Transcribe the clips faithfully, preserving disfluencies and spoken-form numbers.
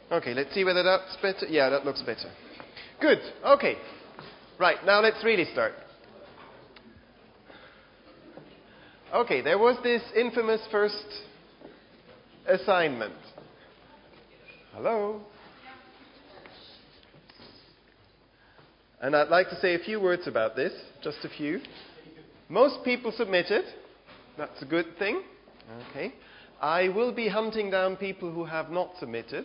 Okay, let's see whether that's better. Yeah, that looks better. Good. Okay. Right, now let's really start. Okay, there was this infamous first assignment. Hello? And I'd like to say a few words about this, just a few. Most people submitted. That's a good thing. Okay. I will be hunting down people who have not submitted.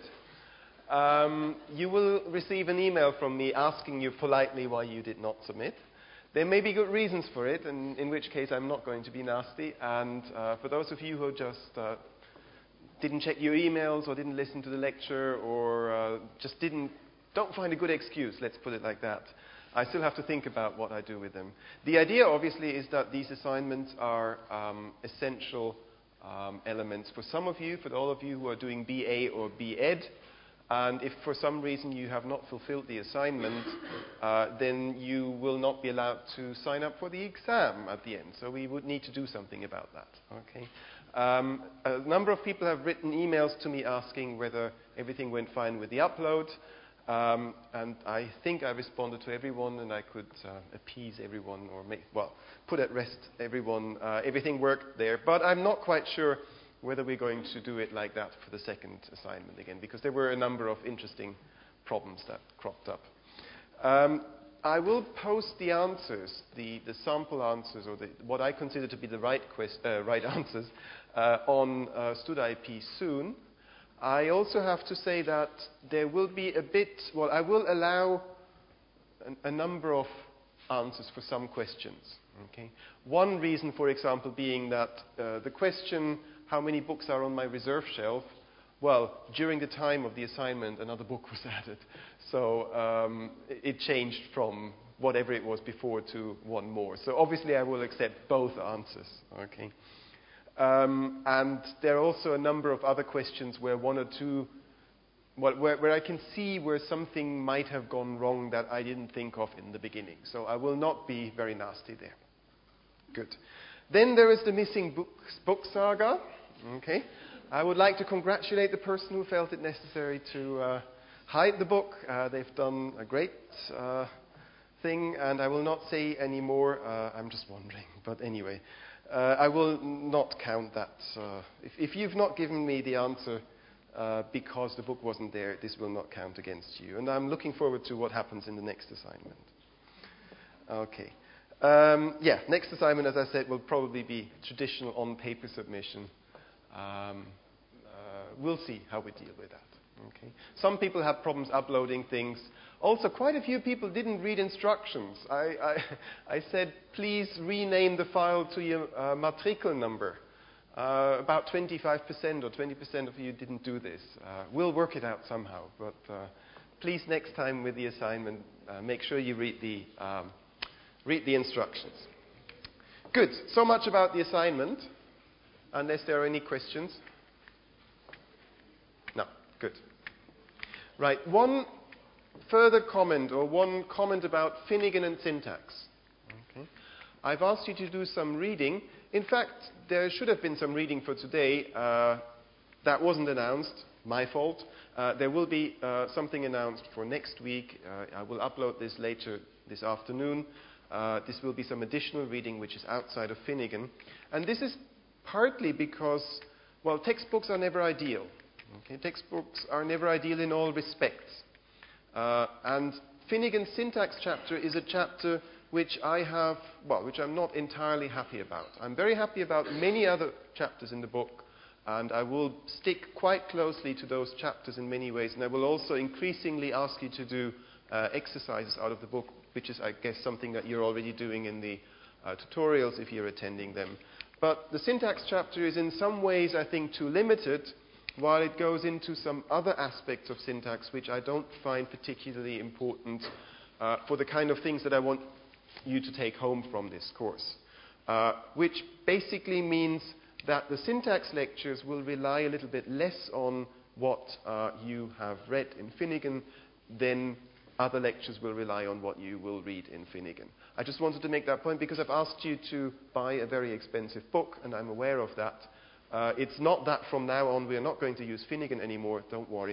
Um, you will receive an email from me asking you politely why you did not submit. There may be good reasons for it, and in which case I'm not going to be nasty. And uh, for those of you who just uh, didn't check your emails or didn't listen to the lecture or uh, just didn't, don't find a good excuse, let's put it like that, I still have to think about what I do with them. The idea, obviously, is that these assignments are um, essential um, elements for some of you, for all of you who are doing B A or B Ed. And if for some reason you have not fulfilled the assignment, uh, then you will not be allowed to sign up for the exam at the end. So we would need to do something about that. Okay. Um, a number of people have written emails to me asking whether everything went fine with the upload. Um, and I think I responded to everyone, and I could uh, appease everyone or make, well, put at rest everyone. Uh, everything worked there. But I'm not quite sure whether we're going to do it like that for the second assignment again, because there were a number of interesting problems that cropped up. Um, I will post the answers, the, the sample answers, or the, what I consider to be the right, quest, uh, right answers, uh, on uh, StudIP soon. I also have to say that there will be a bit, well, I will allow a, a number of answers for some questions. Okay? One reason, for example, being that uh, the question, how many books are on my reserve shelf? Well, during the time of the assignment, another book was added. So um, it changed from whatever it was before to one more. So obviously I will accept both answers. Okay. Um, and there are also a number of other questions where one or two, well, where, where I can see where something might have gone wrong that I didn't think of in the beginning. So I will not be very nasty there. Good. Then there is the missing books, book saga. Okay. I would like to congratulate the person who felt it necessary to uh, hide the book. Uh, they've done a great uh, thing, and I will not say any more. Uh, I'm just wondering. But anyway, uh, I will not count that. Uh, if, if you've not given me the answer uh, because the book wasn't there, this will not count against you. And I'm looking forward to what happens in the next assignment. Okay. Um, yeah, next assignment, as I said, will probably be traditional on-paper submission. Um, uh, we'll see how we deal with that. Okay. Some people have problems uploading things. Also, quite a few people didn't read instructions. I, I, I said, please rename the file to your uh, matricle number. Uh, about twenty-five percent or twenty percent of you didn't do this. Uh, we'll work it out somehow. But uh, please, next time with the assignment, uh, make sure you read the, um, read the instructions. Good. So much about the assignment. Unless there are any questions? No. Good. Right. One further comment, or one comment about Finnegan and syntax. Okay. I've asked you to do some reading. In fact, there should have been some reading for today. Uh, that wasn't announced. My fault. Uh, there will be uh, something announced for next week. Uh, I will upload this later this afternoon. Uh, this will be some additional reading which is outside of Finnegan. And this is partly because, well, textbooks are never ideal. Okay? Textbooks are never ideal in all respects. Uh, and Finnegan's syntax chapter is a chapter which I have, well, which I'm not entirely happy about. I'm very happy about many other chapters in the book, and I will stick quite closely to those chapters in many ways, and I will also increasingly ask you to do uh, exercises out of the book, which is, I guess, something that you're already doing in the uh, tutorials if you're attending them. But the syntax chapter is in some ways, I think, too limited, while it goes into some other aspects of syntax which I don't find particularly important uh, for the kind of things that I want you to take home from this course. Uh, which basically means that the syntax lectures will rely a little bit less on what uh, you have read in Finnegan than other lectures will rely on what you will read in Finnegan. I just wanted to make that point because I've asked you to buy a very expensive book, and I'm aware of that. Uh, it's not that from now on we are not going to use Finnegan anymore, don't worry.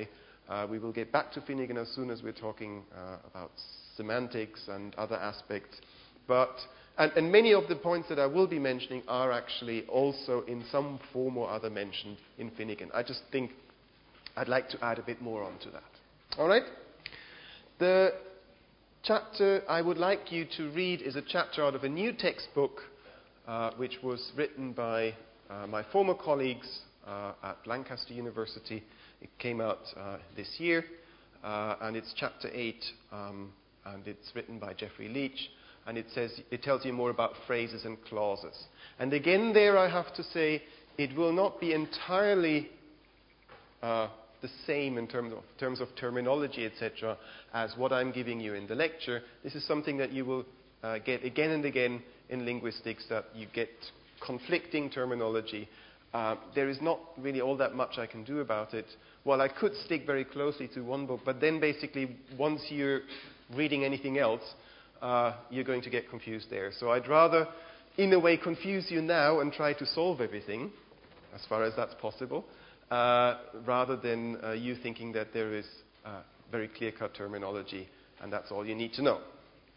Uh, we will get back to Finnegan as soon as we're talking uh, about semantics and other aspects. But, and, and many of the points that I will be mentioning are actually also in some form or other mentioned in Finnegan. I just think I'd like to add a bit more onto that. All right? The chapter I would like you to read is a chapter out of a new textbook uh, which was written by uh, my former colleagues uh, at Lancaster University. It came out uh, this year, uh, and it's chapter eight, um, and it's written by Jeffrey Leach, and it says it tells you more about phrases and clauses. And again, there I have to say it will not be entirely uh, the same in terms of, terms of terminology, et cetera, as what I'm giving you in the lecture. This is something that you will uh, get again and again in linguistics, that you get conflicting terminology. Uh, there is not really all that much I can do about it. Well, I could stick very closely to one book, but then basically once you're reading anything else, uh, you're going to get confused there. So I'd rather, in a way, confuse you now and try to solve everything, as far as that's possible, uh, rather than uh, you thinking that there is uh, very clear-cut terminology and that's all you need to know.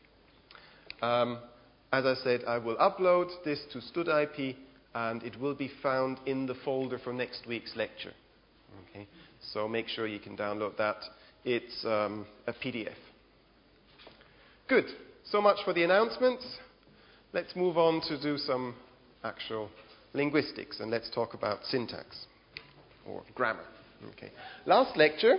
Um, as I said, I will upload this to StudIP, and it will be found in the folder for next week's lecture. Okay? So make sure you can download that. It's um, a P D F. Good. So much for the announcements. Let's move on to do some actual linguistics, and let's talk about syntax or grammar. Okay. Last lecture,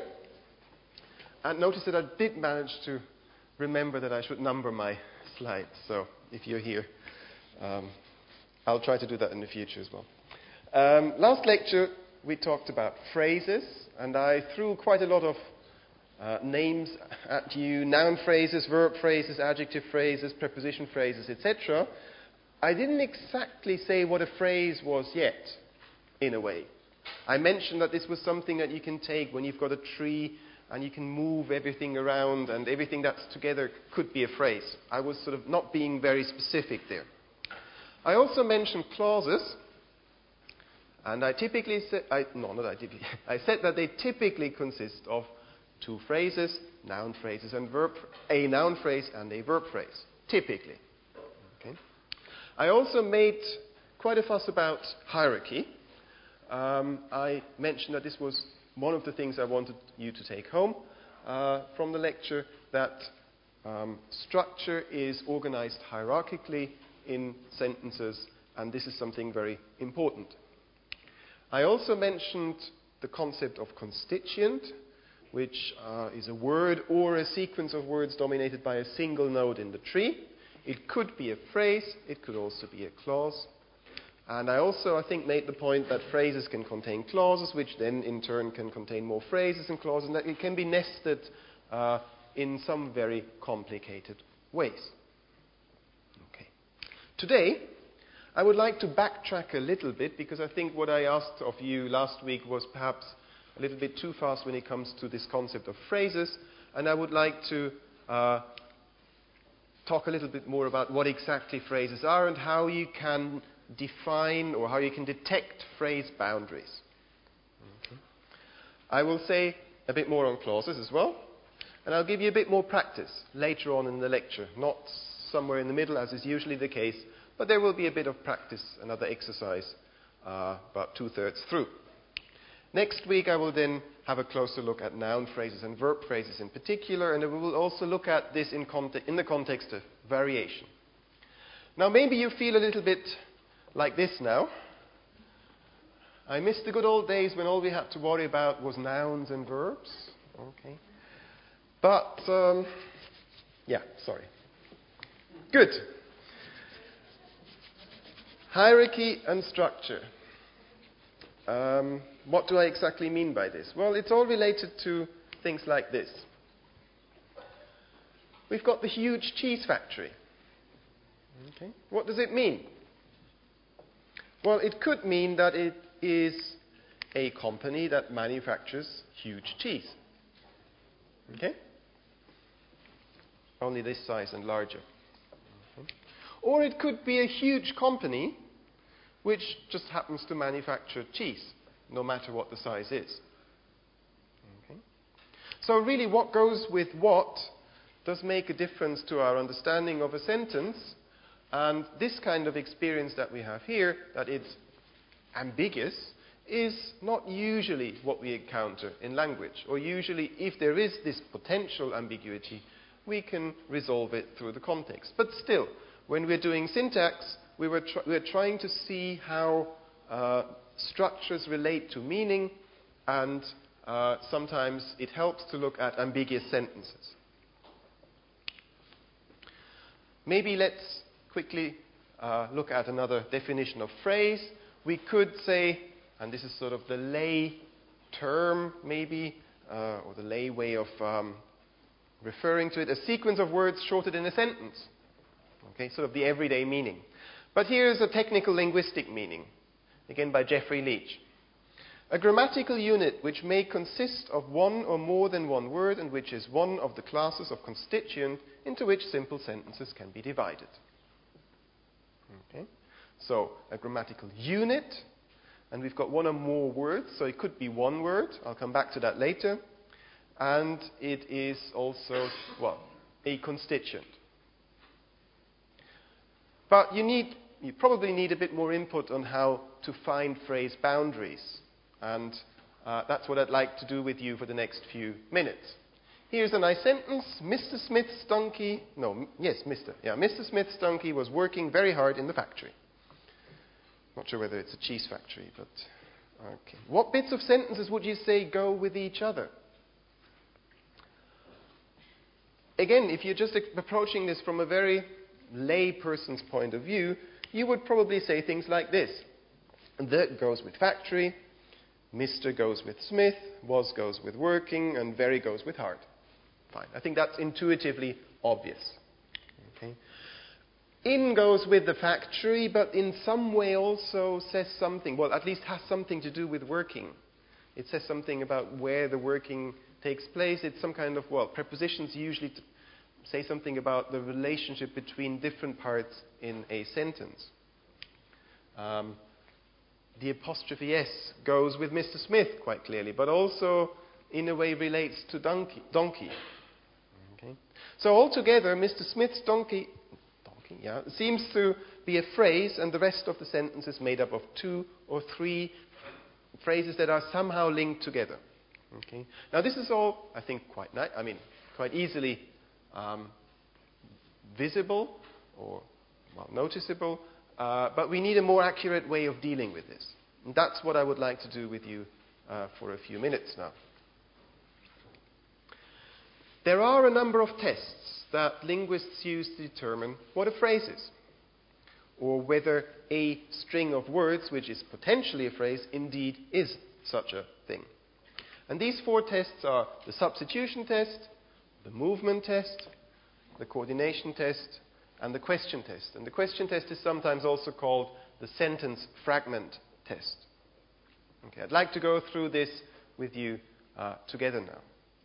and notice that I did manage to remember that I should number my slides. So if you're here, um, I'll try to do that in the future as well. Um, last lecture, we talked about phrases, and I threw quite a lot of uh, names at you, noun phrases, verb phrases, adjective phrases, preposition phrases, et cetera. I didn't exactly say what a phrase was yet, in a way. I mentioned that this was something that you can take when you've got a tree and you can move everything around, and everything that's together could be a phrase. I was sort of not being very specific there. I also mentioned clauses, and I typically said, I, no, not I typically, I said that they typically consist of two phrases, noun phrases and verb, a noun phrase and a verb phrase, typically. Okay. I also made quite a fuss about hierarchy. Um, I mentioned that this was one of the things I wanted you to take home uh, from the lecture, that um, structure is organized hierarchically in sentences, and this is something very important. I also mentioned the concept of constituent, which uh, is a word or a sequence of words dominated by a single node in the tree. It could be a phrase, it could also be a clause. And I also, I think, made the point that phrases can contain clauses, which then in turn can contain more phrases and clauses, and that it can be nested uh, in some very complicated ways. Okay. Today, I would like to backtrack a little bit, because I think what I asked of you last week was perhaps a little bit too fast when it comes to this concept of phrases, and I would like to uh, talk a little bit more about what exactly phrases are and how you can define or how you can detect phrase boundaries. Okay. I will say a bit more on clauses as well, and I'll give you a bit more practice later on in the lecture, not somewhere in the middle as is usually the case, but there will be a bit of practice, another exercise, uh, about two-thirds through. Next week I will then have a closer look at noun phrases and verb phrases in particular, and we will also look at this in, conte- in the context of variation. Now maybe you feel a little bit like this now. I miss the good old days when all we had to worry about was nouns and verbs. Okay. But, um, yeah, sorry. Good. Hierarchy and structure. Um, what do I exactly mean by this? Well, it's all related to things like this. We've got the huge cheese factory. Okay. What does it mean? Well, it could mean that it is a company that manufactures huge cheese. Okay? Only this size and larger. Okay. Or it could be a huge company which just happens to manufacture cheese, no matter what the size is. Okay. So really what goes with what does make a difference to our understanding of a sentence. And this kind of experience that we have here, that it's ambiguous, is not usually what we encounter in language. Or usually, if there is this potential ambiguity, we can resolve it through the context. But still, when we're doing syntax, we were tr- we're trying to see how uh, structures relate to meaning, and uh, sometimes it helps to look at ambiguous sentences. Maybe let's quickly uh, look at another definition of phrase. We could say, and this is sort of the lay term maybe, uh, or the lay way of um, referring to it, a sequence of words shortened in a sentence. Okay, sort of the everyday meaning. But here's a technical linguistic meaning, again by Jeffrey Leach. A grammatical unit which may consist of one or more than one word and which is one of the classes of constituent into which simple sentences can be divided. Okay, so a grammatical unit, and we've got one or more words, so it could be one word. I'll come back to that later. And it is also, well, a constituent. But you need, you probably need a bit more input on how to find phrase boundaries. And uh, that's what I'd like to do with you for the next few minutes. Here's a nice sentence. Mister Smith's donkey, no, m- yes, Mister Yeah, Mister Smith's donkey was working very hard in the factory. Not sure whether it's a cheese factory, but okay. What bits of sentences would you say go with each other? Again, if you're just approaching this from a very lay person's point of view, you would probably say things like this. The goes with factory, Mister goes with Smith, was goes with working, and very goes with hard. Fine. I think that's intuitively obvious. Okay. In goes with the factory, but in some way also says something, well, at least has something to do with working. It says something about where the working takes place. It's some kind of, well, prepositions usually t- say something about the relationship between different parts in a sentence. Um, the apostrophe S goes with Mister Smith quite clearly, but also in a way relates to donkey. donkey. Okay. So altogether, Mister Smith's donkey, donkey yeah, seems to be a phrase, and the rest of the sentence is made up of two or three phrases that are somehow linked together. Okay. Now this is all, I think, quite nice. I mean, quite easily um, visible or well, noticeable, uh, but we need a more accurate way of dealing with this. And that's what I would like to do with you uh, for a few minutes now. There are a number of tests that linguists use to determine what a phrase is, or whether a string of words, which is potentially a phrase, indeed is such a thing. And these four tests are the substitution test, the movement test, the coordination test, and the question test. And the question test is sometimes also called the sentence fragment test. Okay, I'd like to go through this with you uh, together now.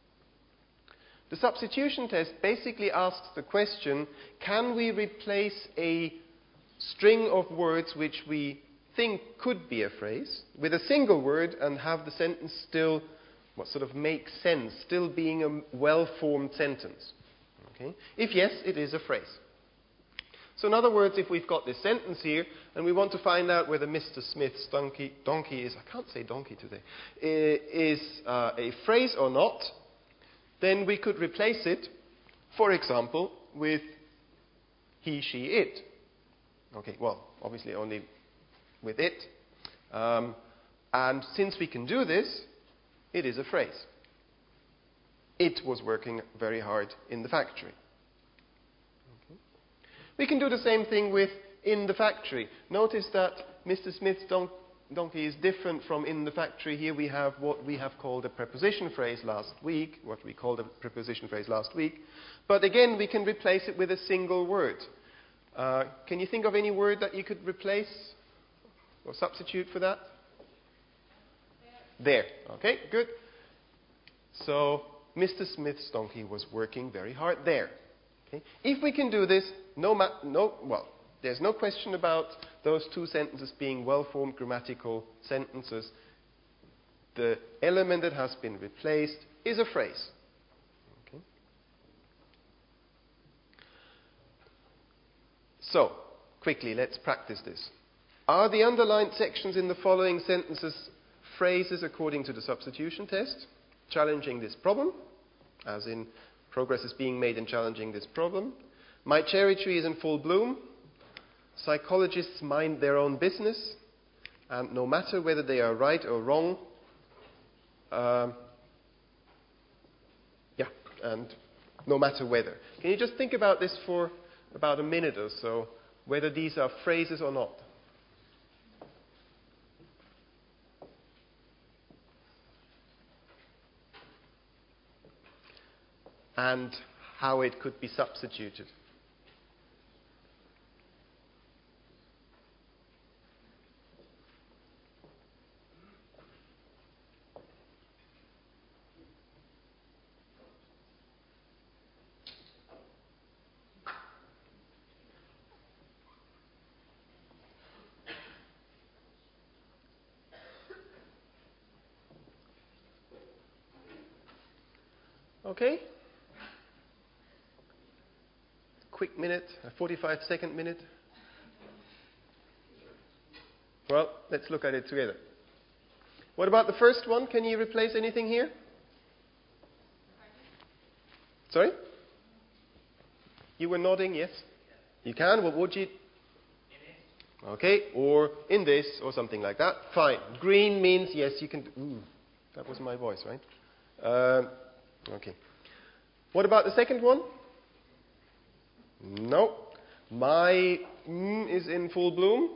The substitution test basically asks the question, can we replace a string of words which we think could be a phrase with a single word and have the sentence still what sort of makes sense, still being a well-formed sentence? Okay? If yes, it is a phrase. So in other words, if we've got this sentence here, and we want to find out whether Mister Smith's donkey, donkey is, I can't say donkey today, is uh, a phrase or not, then we could replace it, for example, with he, she, it. Okay, well, obviously only with it. Um, and since we can do this, it is a phrase. It was working very hard in the factory. Okay. We can do the same thing with in the factory. Notice that Mister Smith's don- donkey is different from in the factory. Here we have what we have called a preposition phrase last week, what we called a preposition phrase last week. But again, we can replace it with a single word. Uh, can you think of any word that you could replace or substitute for that? There. Okay, good. So Mister Smith's donkey was working very hard there. Okay? If we can do this, no, ma- no, well, there's no question about those two sentences being well-formed grammatical sentences. The element that has been replaced is a phrase. So, quickly, let's practice this. Are the underlined sections in the following sentences phrases according to the substitution test, challenging this problem, as in progress is being made in challenging this problem? My cherry tree is in full bloom. Psychologists mind their own business. And no matter whether they are right or wrong, um, yeah, and no matter whether. Can you just think about this for about a minute or so, whether these are phrases or not? And how it could be substituted. Okay? Quick minute, a forty-five second minute. Well, let's look at it together. What about the first one? Can you replace anything here? Sorry? You were nodding, yes? You can. What would you? Okay, or in this, or something like that. Fine. Green means yes, you can. Ooh, that was my voice, right? Um, okay. What about the second one? No. My mm is in full bloom.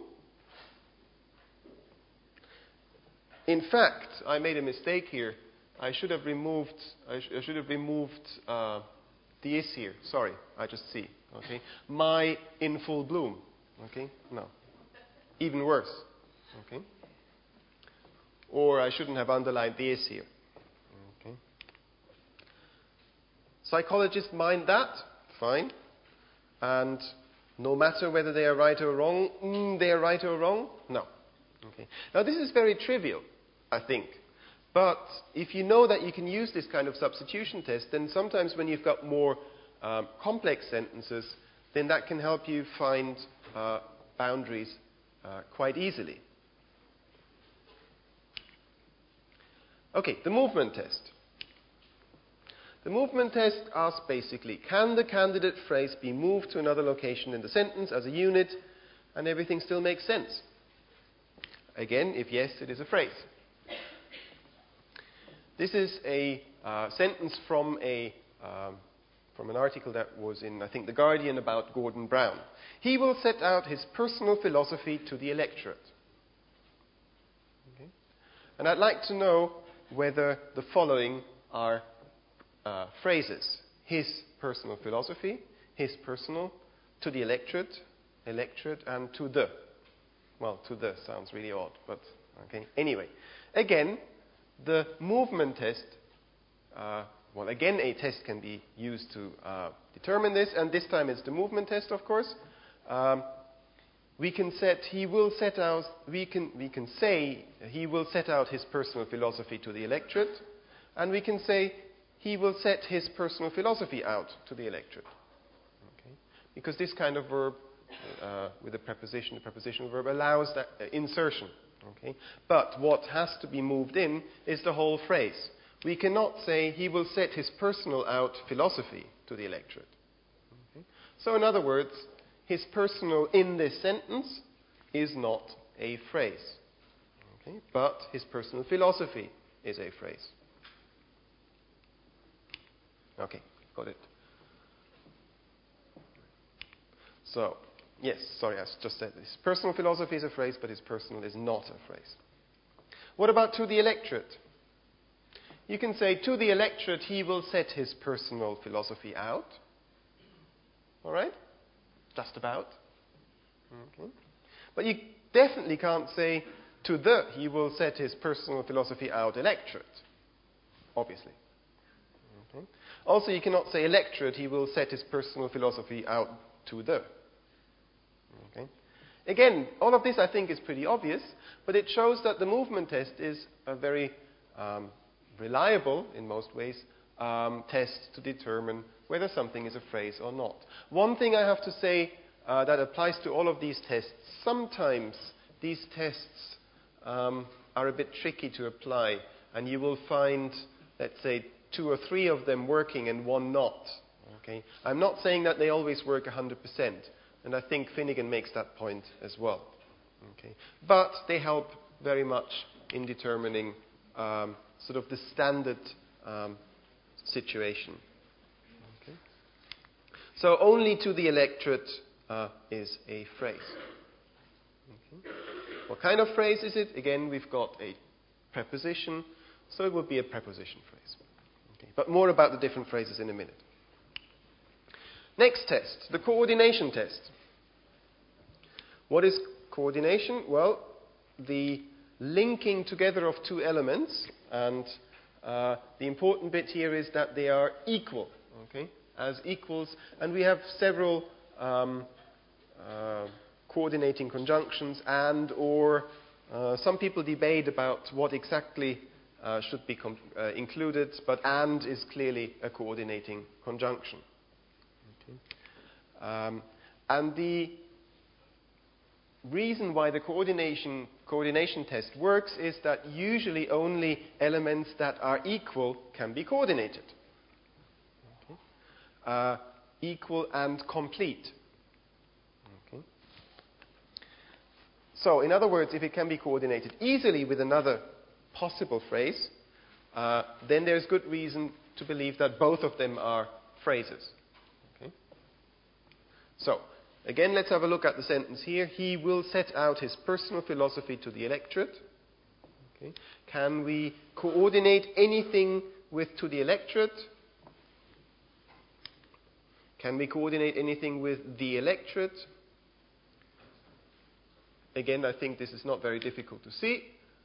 In fact, I made a mistake here. I should have removed. I, sh- I should have removed uh, the is here. Sorry, I just see. Okay. My in full bloom. Okay. No. Even worse. Okay. Or I shouldn't have underlined the is here. Okay. Psychologists mind that. Fine. And no matter whether they are right or wrong, mm, they are right or wrong? No. Okay. Now this is very trivial, I think. But if you know that you can use this kind of substitution test, then sometimes when you've got more um, complex sentences, then that can help you find uh, boundaries uh, quite easily. Okay, the movement test. The movement test asks basically, can the candidate phrase be moved to another location in the sentence as a unit and everything still makes sense? Again, if yes, it is a phrase. This is a uh, sentence from a um, from an article that was in, I think, The Guardian about Gordon Brown. He will set out his personal philosophy to the electorate. Okay. And I'd like to know whether the following are uh, phrases. His personal philosophy, his personal, to the electorate, electorate, and to the. Well, to the sounds really odd, but okay. Anyway, again, the movement test, uh, well, again, a test can be used to uh, determine this, and this time it's the movement test, of course. Um, we can set, he will set out, we can, we can say he will set out his personal philosophy to the electorate, and we can say he will set his personal philosophy out to the electorate. Okay? Because this kind of verb, uh, with a preposition, the prepositional verb allows that uh, insertion. Okay? But what has to be moved in is the whole phrase. We cannot say he will set his personal out philosophy to the electorate. Okay? So in other words, his personal in this sentence is not a phrase. Okay? But his personal philosophy is a phrase. Okay, got it. So, yes, sorry, I just said this. Personal philosophy is a phrase, but his personal is not a phrase. What about to the electorate? You can say, to the electorate, he will set his personal philosophy out. All right? Just about. Okay. But you definitely can't say, to the, he will set his personal philosophy out electorate. Obviously. Okay. Also, you cannot say electorate, he will set his personal philosophy out to the. Okay. Again, all of this I think is pretty obvious, but it shows that the movement test is a very um, reliable, in most ways, um, test to determine whether something is a phrase or not. One thing I have to say uh, that applies to all of these tests. Sometimes these tests um, are a bit tricky to apply, and you will find, let's say, two or three of them working and one not. Okay? I'm not saying that they always work one hundred percent, and I think Finnegan makes that point as well. Okay? But they help very much in determining um, sort of the standard um, situation. Okay? So only to the electorate uh, is a phrase. Okay? What kind of phrase is it? Again, we've got a preposition, so it will be a preposition phrase. Okay? But more about the different phrases in a minute. Next test, the coordination test. What is coordination? Well, the linking together of two elements, and uh, the important bit here is that they are equal, okay, as equals, and we have several um, uh, coordinating conjunctions and or uh, some people debate about what exactly uh, should be com- uh, included, but and is clearly a coordinating conjunction. Okay. Um, and the reason why the coordination coordination test works is that usually only elements that are equal can be coordinated. Okay. Uh, equal and complete. Okay. So, in other words, if it can be coordinated easily with another possible phrase, uh, then there's good reason to believe that both of them are phrases. Okay. So, again, let's have a look at the sentence here. He will set out his personal philosophy to the electorate. Okay. Can we coordinate anything with to the electorate? Can we coordinate anything with the electorate? Again, I think this is not very difficult to see.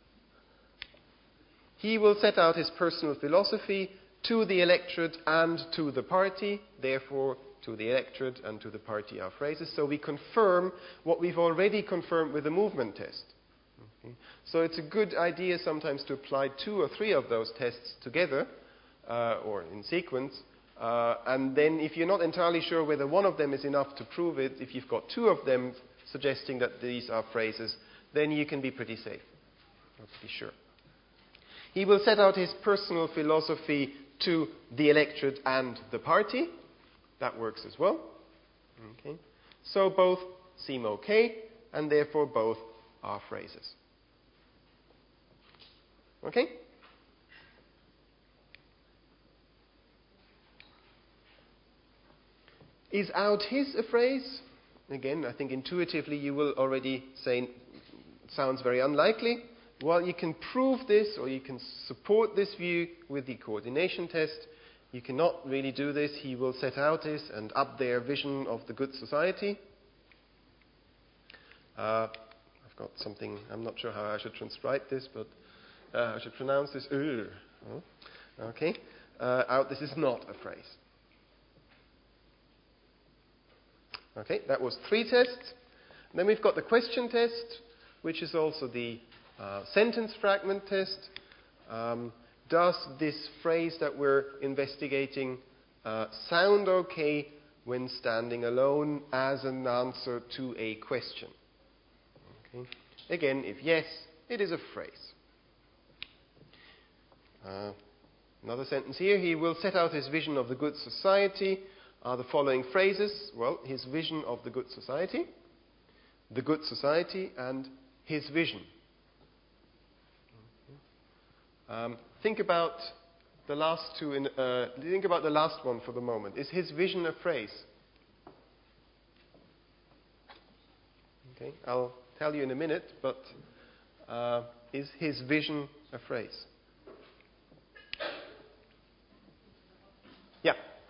He will set out his personal philosophy to the electorate and to the party. Therefore, to the electorate and to the party are phrases. So we confirm what we've already confirmed with the movement test. Okay. So it's a good idea sometimes to apply two or three of those tests together uh, or in sequence. Uh, and then if you're not entirely sure whether one of them is enough to prove it, if you've got two of them suggesting that these are phrases, then you can be pretty safe, or pretty sure. He will set out his personal philosophy to the electorate and the party. That works as well. Okay. So both seem okay, and therefore both are phrases. Okay? Is out his a phrase? Again, I think intuitively you will already say it sounds very unlikely. Well, you can prove this, or you can support this view with the coordination test. You cannot really do this. He will set out this and up their vision of the good society. Uh, I've got something, I'm not sure how I should transcribe this, but uh, I should pronounce this. Uh, okay. Uh, out, this is not a phrase. Okay, that was three tests. And then we've got the question test, which is also the uh, sentence fragment test. Um, does this phrase that we're investigating uh, sound okay when standing alone as an answer to a question? Okay. Again, if yes, it is a phrase. Uh, another sentence here. He will set out his vision of the good society. Are the following phrases? Well, his vision of the good society, the good society, and his vision. Okay. Um, think about the last two. In, uh, think about the last one for the moment. Is his vision a phrase? Okay, I'll tell you in a minute. But uh, is his vision a phrase? Yeah.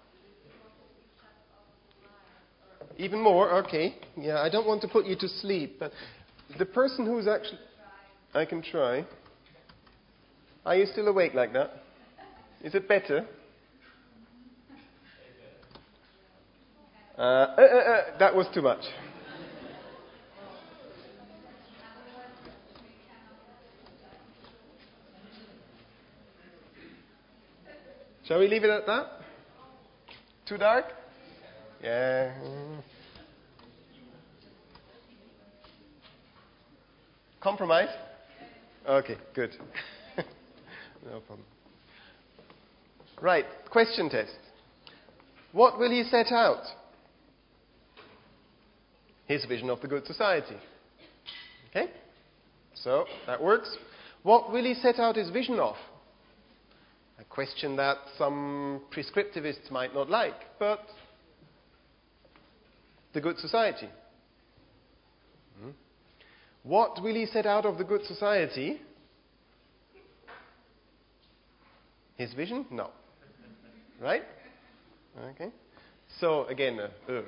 Even more? Okay. Yeah, I don't want to put you to sleep, but the person who's actually... I can try. Are you still awake like that? Is it better? Uh, uh, uh, uh, that was too much. Shall we leave it at that? Too dark? Yeah. Compromise? Okay, good. No problem. Right, question test. What will he set out? His vision of the good society. Okay? So, that works. What will he set out his vision of? A question that some prescriptivists might not like, but the good society. Hmm. What will he set out of the good society? His vision? No. Right? Okay. So, again, a er.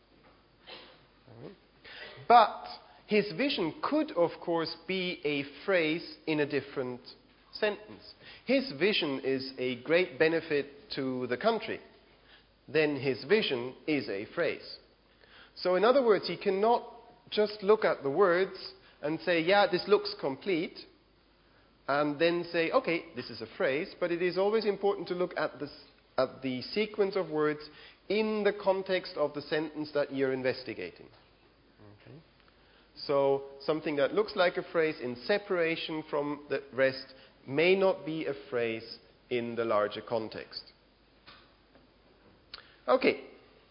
But his vision could, of course, be a phrase in a different sentence. His vision is a great benefit to the country. Then his vision is a phrase. So, in other words, he cannot just look at the words and say, yeah, this looks complete, and then say, okay, this is a phrase, but it is always important to look at, this, at the sequence of words in the context of the sentence that you're investigating. Okay. So something that looks like a phrase in separation from the rest may not be a phrase in the larger context. Okay.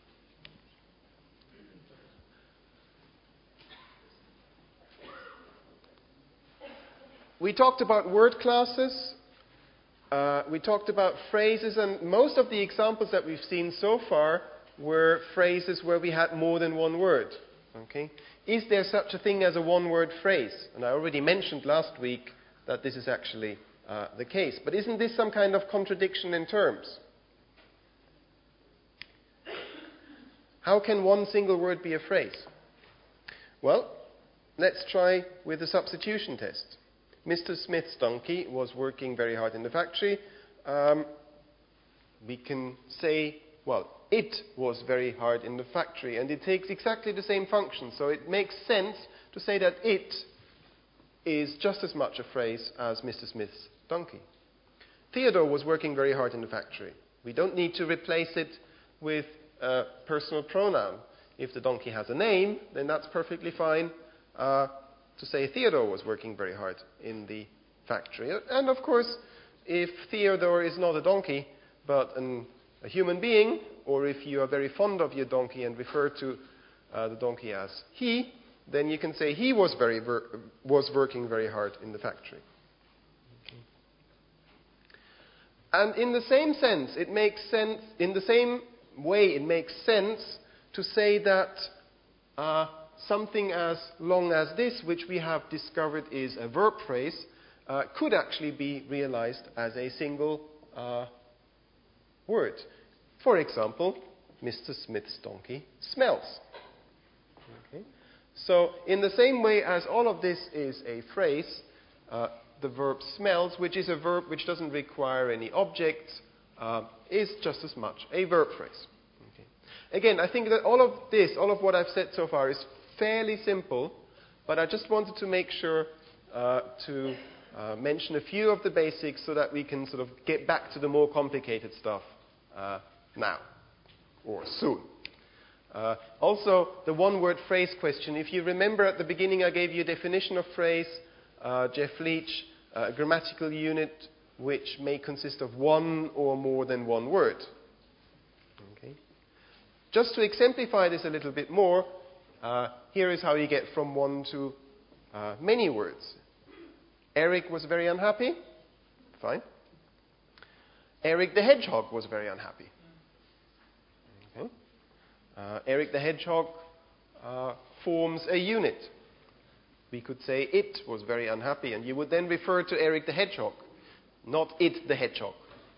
We talked about word classes, uh, we talked about phrases, and most of the examples that we've seen so far were phrases where we had more than one word. Okay? Is there such a thing as a one-word phrase? And I already mentioned last week that this is actually uh, the case. But isn't this some kind of contradiction in terms? How can one single word be a phrase? Well, let's try with the substitution test. Mister Smith's donkey was working very hard in the factory. Um, we can say, well, it was very hard in the factory, and it takes exactly the same function. So it makes sense to say that it is just as much a phrase as Mister Smith's donkey. Theodore was working very hard in the factory. We don't need to replace it with a personal pronoun. If the donkey has a name, then that's perfectly fine. Uh, to say Theodore was working very hard in the factory. And of course, if Theodore is not a donkey, but an, a human being, or if you are very fond of your donkey and refer to uh, the donkey as he, then you can say he was, very ver- was working very hard in the factory. Okay. And in the same sense, it makes sense, in the same way, it makes sense to say that uh, something as long as this, which we have discovered is a verb phrase, uh, could actually be realized as a single uh, word. For example, Mister Smith's donkey smells. Okay. So, in the same way as all of this is a phrase, uh, the verb smells, which is a verb which doesn't require any object, uh, is just as much a verb phrase. Okay. Again, I think that all of this, all of what I've said so far is fairly simple, but I just wanted to make sure uh, to uh, mention a few of the basics so that we can sort of get back to the more complicated stuff uh, now, or soon. Uh, also, the one-word phrase question. If you remember at the beginning I gave you a definition of phrase, uh, Jeff Leach, uh, a grammatical unit which may consist of one or more than one word. Okay. Just to exemplify this a little bit more, Uh, here is how you get from one to uh, many words. Eric was very unhappy. Fine. Eric the hedgehog was very unhappy. Okay. Uh, Eric the hedgehog uh, forms a unit. We could say it was very unhappy, and you would then refer to Eric the hedgehog, not it the hedgehog.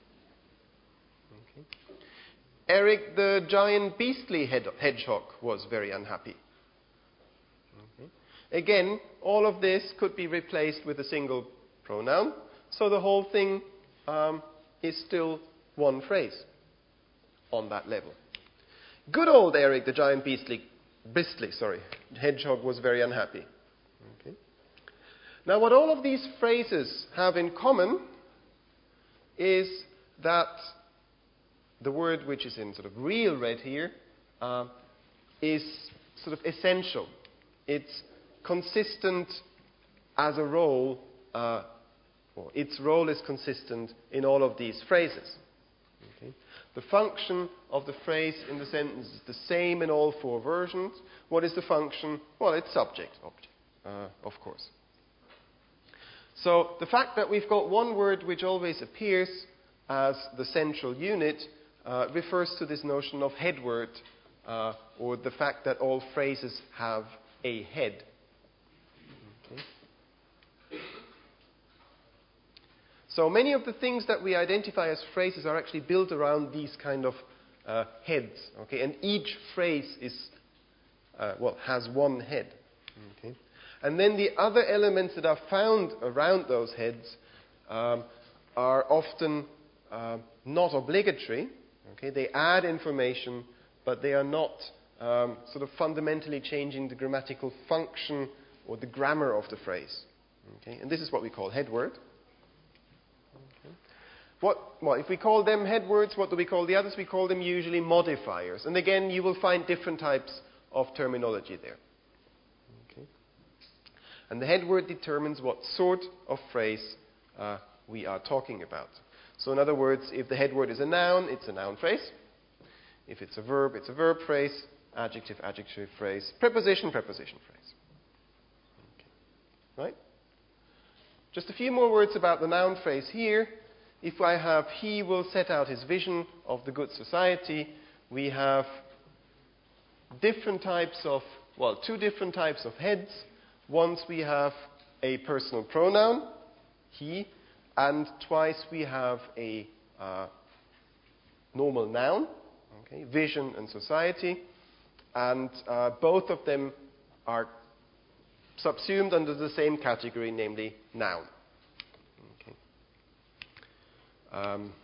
Okay. Eric the giant beastly head- hedgehog was very unhappy. Again, all of this could be replaced with a single pronoun, so the whole thing um, is still one phrase on that level. Good old Eric, the giant beastly, beastly, sorry, hedgehog was very unhappy. Okay. Now, what all of these phrases have in common is that the word which is in sort of real red here uh, is sort of essential. It's consistent as a role, uh, or its role is consistent in all of these phrases. Okay? The function of the phrase in the sentence is the same in all four versions. What is the function? Well, it's subject, object, uh, of course. So the fact that we've got one word which always appears as the central unit uh, refers to this notion of head word, uh, or the fact that all phrases have a head. Okay. So many of the things that we identify as phrases are actually built around these kind of uh, heads. Okay, and each phrase is uh, well has one head. Okay. And then the other elements that are found around those heads um, are often uh, not obligatory. Okay, they add information, but they are not um, sort of fundamentally changing the grammatical function or the grammar of the phrase. Okay, and this is what we call head word. Okay. What, well, if we call them head words, what do we call the others? We call them usually modifiers. And again, you will find different types of terminology there. And the head word determines what sort of phrase uh, we are talking about. So in other words, if the head word is a noun, it's a noun phrase. If it's a verb, it's a verb phrase. Adjective, adjective phrase. Preposition, preposition phrase. Okay. Right? Just a few more words about the noun phrase here. If I have, he will set out his vision of the good society, we have different types of, well, two different types of heads. Once we have a personal pronoun, he, and twice we have a uh, normal noun, okay, vision and society, and uh, both of them are subsumed under the same category, namely noun. Okay. Um,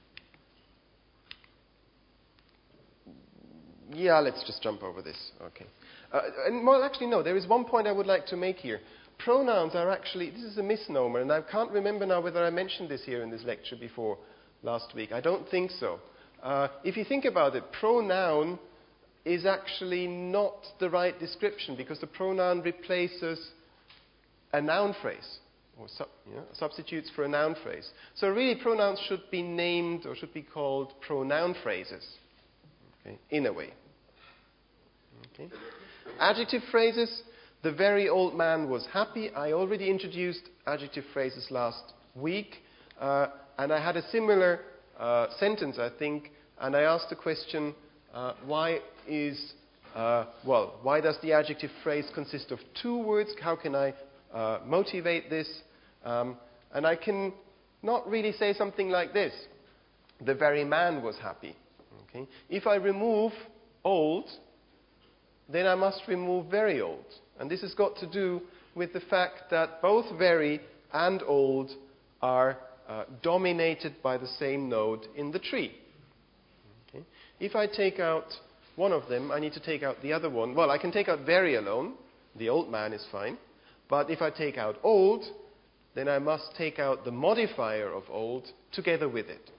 yeah, let's just jump over this. Okay. Uh, and, well, actually, no. There is one point I would like to make here. Pronouns are actually, this is a misnomer, and I can't remember now whether I mentioned this here in this lecture before last week. I don't think so. Uh, if you think about it, pronoun is actually not the right description because the pronoun replaces a noun phrase, or sub, you know, substitutes for a noun phrase. So really, pronouns should be named or should be called pronoun phrases, okay, in a way. Okay. Adjective phrases, the very old man was happy. I already introduced adjective phrases last week, uh, and I had a similar uh, sentence, I think, and I asked the question, uh, why is, uh, well, why does the adjective phrase consist of two words? How can I uh, motivate this? Um, and I can not really say something like this. The very man was happy. Okay? If I remove old, then I must remove very old. And this has got to do with the fact that both very and old are uh, dominated by the same node in the tree. Okay. If I take out one of them, I need to take out the other one. Well, I can take out very alone. The old man is fine. But if I take out old, then I must take out the modifier of old together with it.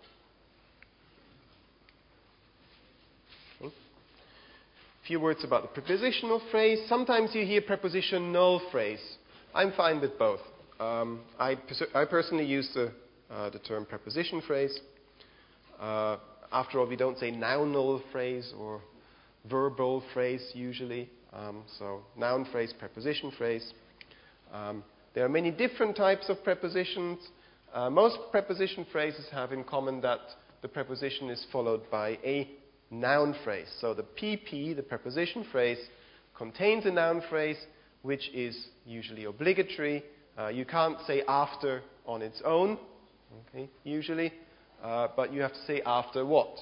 Few words about the prepositional phrase. Sometimes you hear prepositional phrase. I'm fine with both. Um, I, pers- I personally use the, uh, the term preposition phrase. Uh, after all, we don't say nounal phrase or verbal phrase usually. Um, so noun phrase, preposition phrase. Um, there are many different types of prepositions. Uh, most preposition phrases have in common that the preposition is followed by a noun phrase. So the P P, the preposition phrase, contains a noun phrase which is usually obligatory. Uh, you can't say after on its own, okay, usually, uh, but you have to say after what.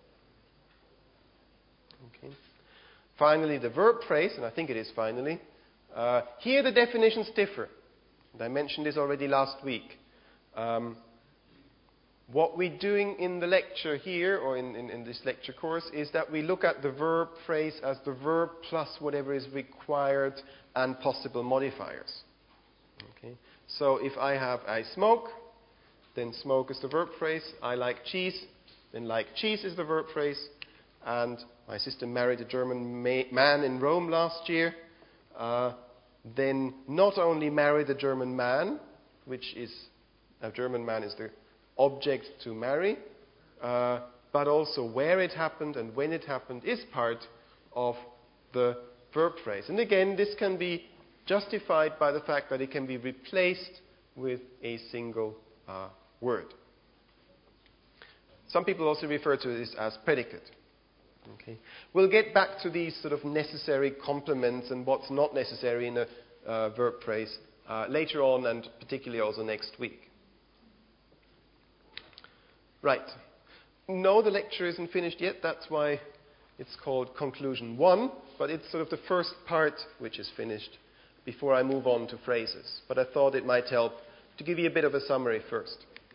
Okay. Finally, the verb phrase, and I think it is finally. Uh, here the definitions differ. And I mentioned this already last week. Um, What we're doing in the lecture here, or in, in, in this lecture course, is that we look at the verb phrase as the verb plus whatever is required and possible modifiers. Okay? So if I have I smoke, then smoke is the verb phrase. I like cheese, then like cheese is the verb phrase. And my sister married a German ma- man in Rome last year. Uh, then not only marry the German man, which is, a German man is the object to marry, uh, but also where it happened and when it happened is part of the verb phrase. And again, this can be justified by the fact that it can be replaced with a single uh, word. Some people also refer to this as predicate. Okay. We'll get back to these sort of necessary complements and what's not necessary in a uh, verb phrase uh, later on, and particularly also next week. Right. No, the lecture isn't finished yet. That's why it's called Conclusion one, but it's sort of the first part which is finished before I move on to phrases. But I thought it might help to give you a bit of a summary first.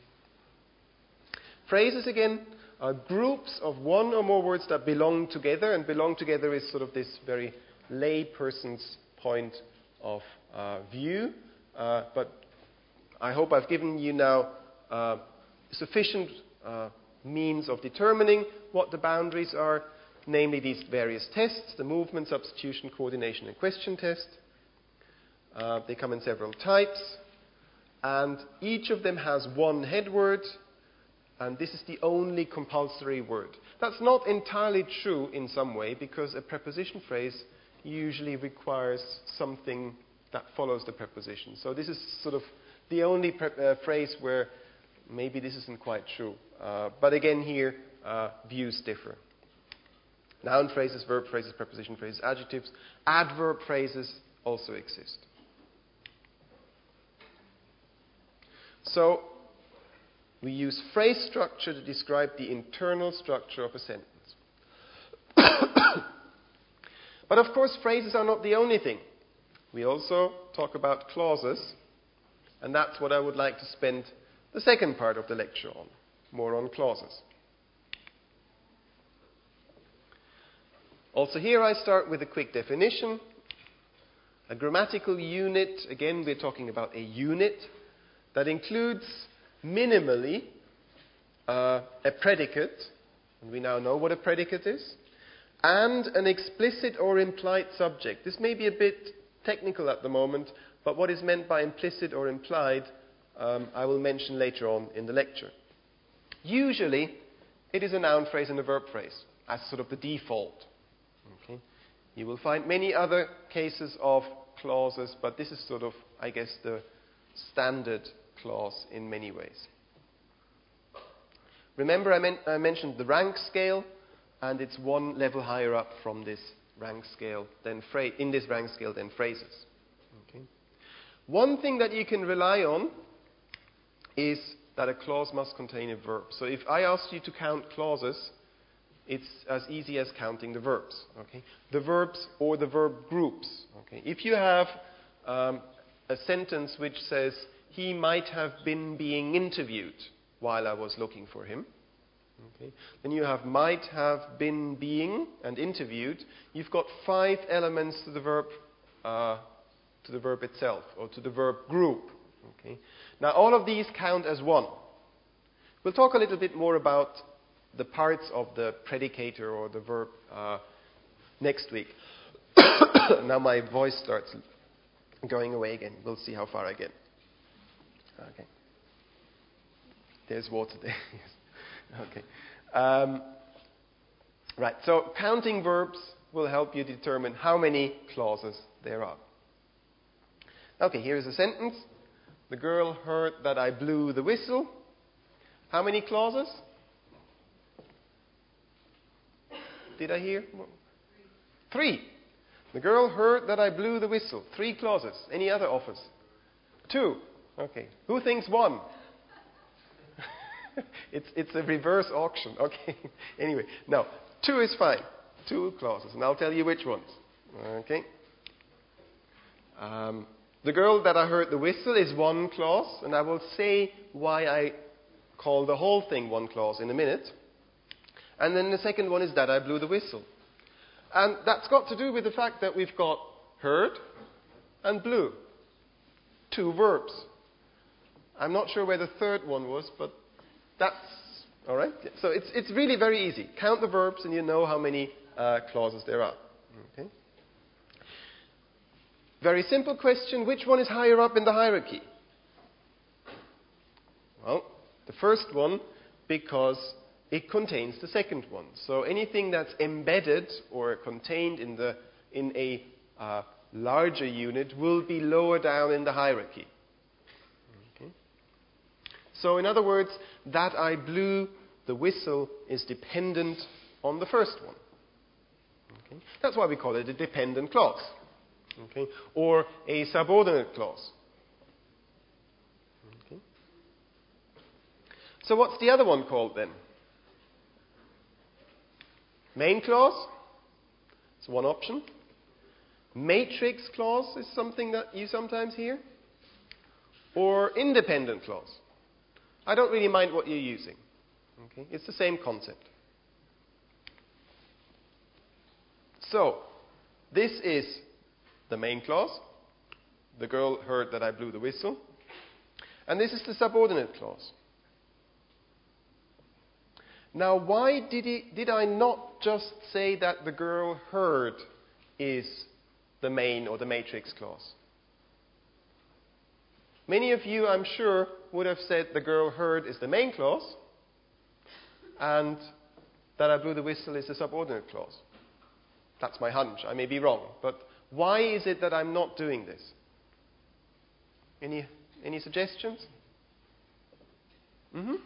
Phrases, again, are groups of one or more words that belong together, and belong together is sort of this very lay person's point of uh, view. Uh, but I hope I've given you now uh, sufficient uh, means of determining what the boundaries are, namely these various tests, the movement, substitution, coordination, and question test. Uh, they come in several types, and each of them has one head word, and this is the only compulsory word. That's not entirely true in some way, because a preposition phrase usually requires something that follows the preposition. So this is sort of the only pre- uh, phrase where maybe this isn't quite true. Uh, but again here, uh, views differ. Noun phrases, verb phrases, preposition phrases, adjectives, adverb phrases also exist. So, we use phrase structure to describe the internal structure of a sentence. But of course, phrases are not the only thing. We also talk about clauses, and that's what I would like to spend the second part of the lecture on, more on clauses. Also here I start with a quick definition. A grammatical unit, again we're talking about a unit, that includes minimally uh, a predicate, and we now know what a predicate is, and an explicit or implied subject. This may be a bit technical at the moment, but what is meant by implicit or implied, um, I will mention later on in the lecture. Usually, it is a noun phrase and a verb phrase, as sort of the default. Okay? You will find many other cases of clauses, but this is sort of, I guess, the standard clause in many ways. Remember, I, men- I mentioned the rank scale, and it's one level higher up from this rank scale than phra- in this rank scale than phrases. Okay. One thing that you can rely on is that a clause must contain a verb. So if I asked you to count clauses, it's as easy as counting the verbs. Okay? The verbs or the verb groups. Okay? If you have um, a sentence which says, he might have been being interviewed while I was looking for him, okay, then you have might have been being and interviewed. You've got five elements to the verb uh, to the verb itself, or to the verb group. Okay? Now all of these count as one. We'll talk a little bit more about the parts of the predicator or the verb uh, next week. Now my voice starts going away again. We'll see how far I get. Okay. There's water there. Yes. Okay. Um, right. So counting verbs will help you determine how many clauses there are. Okay. Here's a sentence. The girl heard that I blew the whistle. How many clauses? Did I hear? Three. The girl heard that I blew the whistle. Three clauses. Any other offers? Two. Okay. Who thinks one? it's it's a reverse auction. Okay. Anyway, no. Two is fine. Two clauses, and I'll tell you which ones. Okay. Um, the girl that I heard the whistle is one clause, and I will say why I call the whole thing one clause in a minute. And then the second one is that I blew the whistle. And that's got to do with the fact that we've got heard and blew. Two verbs. I'm not sure where the third one was, but that's all right. So it's it's really very easy. Count the verbs and you know how many uh, clauses there are. Okay. Very simple question, which one is higher up in the hierarchy? Well, the first one, because it contains the second one. So anything that's embedded or contained in, the, in a uh, larger unit will be lower down in the hierarchy. Okay. So in other words, that I blew the whistle is dependent on the first one. Okay. That's why we call it a dependent clause. Okay. Or a subordinate clause. Okay. So what's the other one called then? Main clause? It's one option. Matrix clause is something that you sometimes hear. Or independent clause. I don't really mind what you're using. Okay? It's the same concept. So, this is the main clause. The girl heard that I blew the whistle. And this is the subordinate clause. Now, why did, he, did I not just say that the girl heard is the main or the matrix clause? Many of you, I'm sure, would have said the girl heard is the main clause and that I blew the whistle is the subordinate clause. That's my hunch. I may be wrong. But why is it that I'm not doing this? Any, any suggestions? Mm-hmm.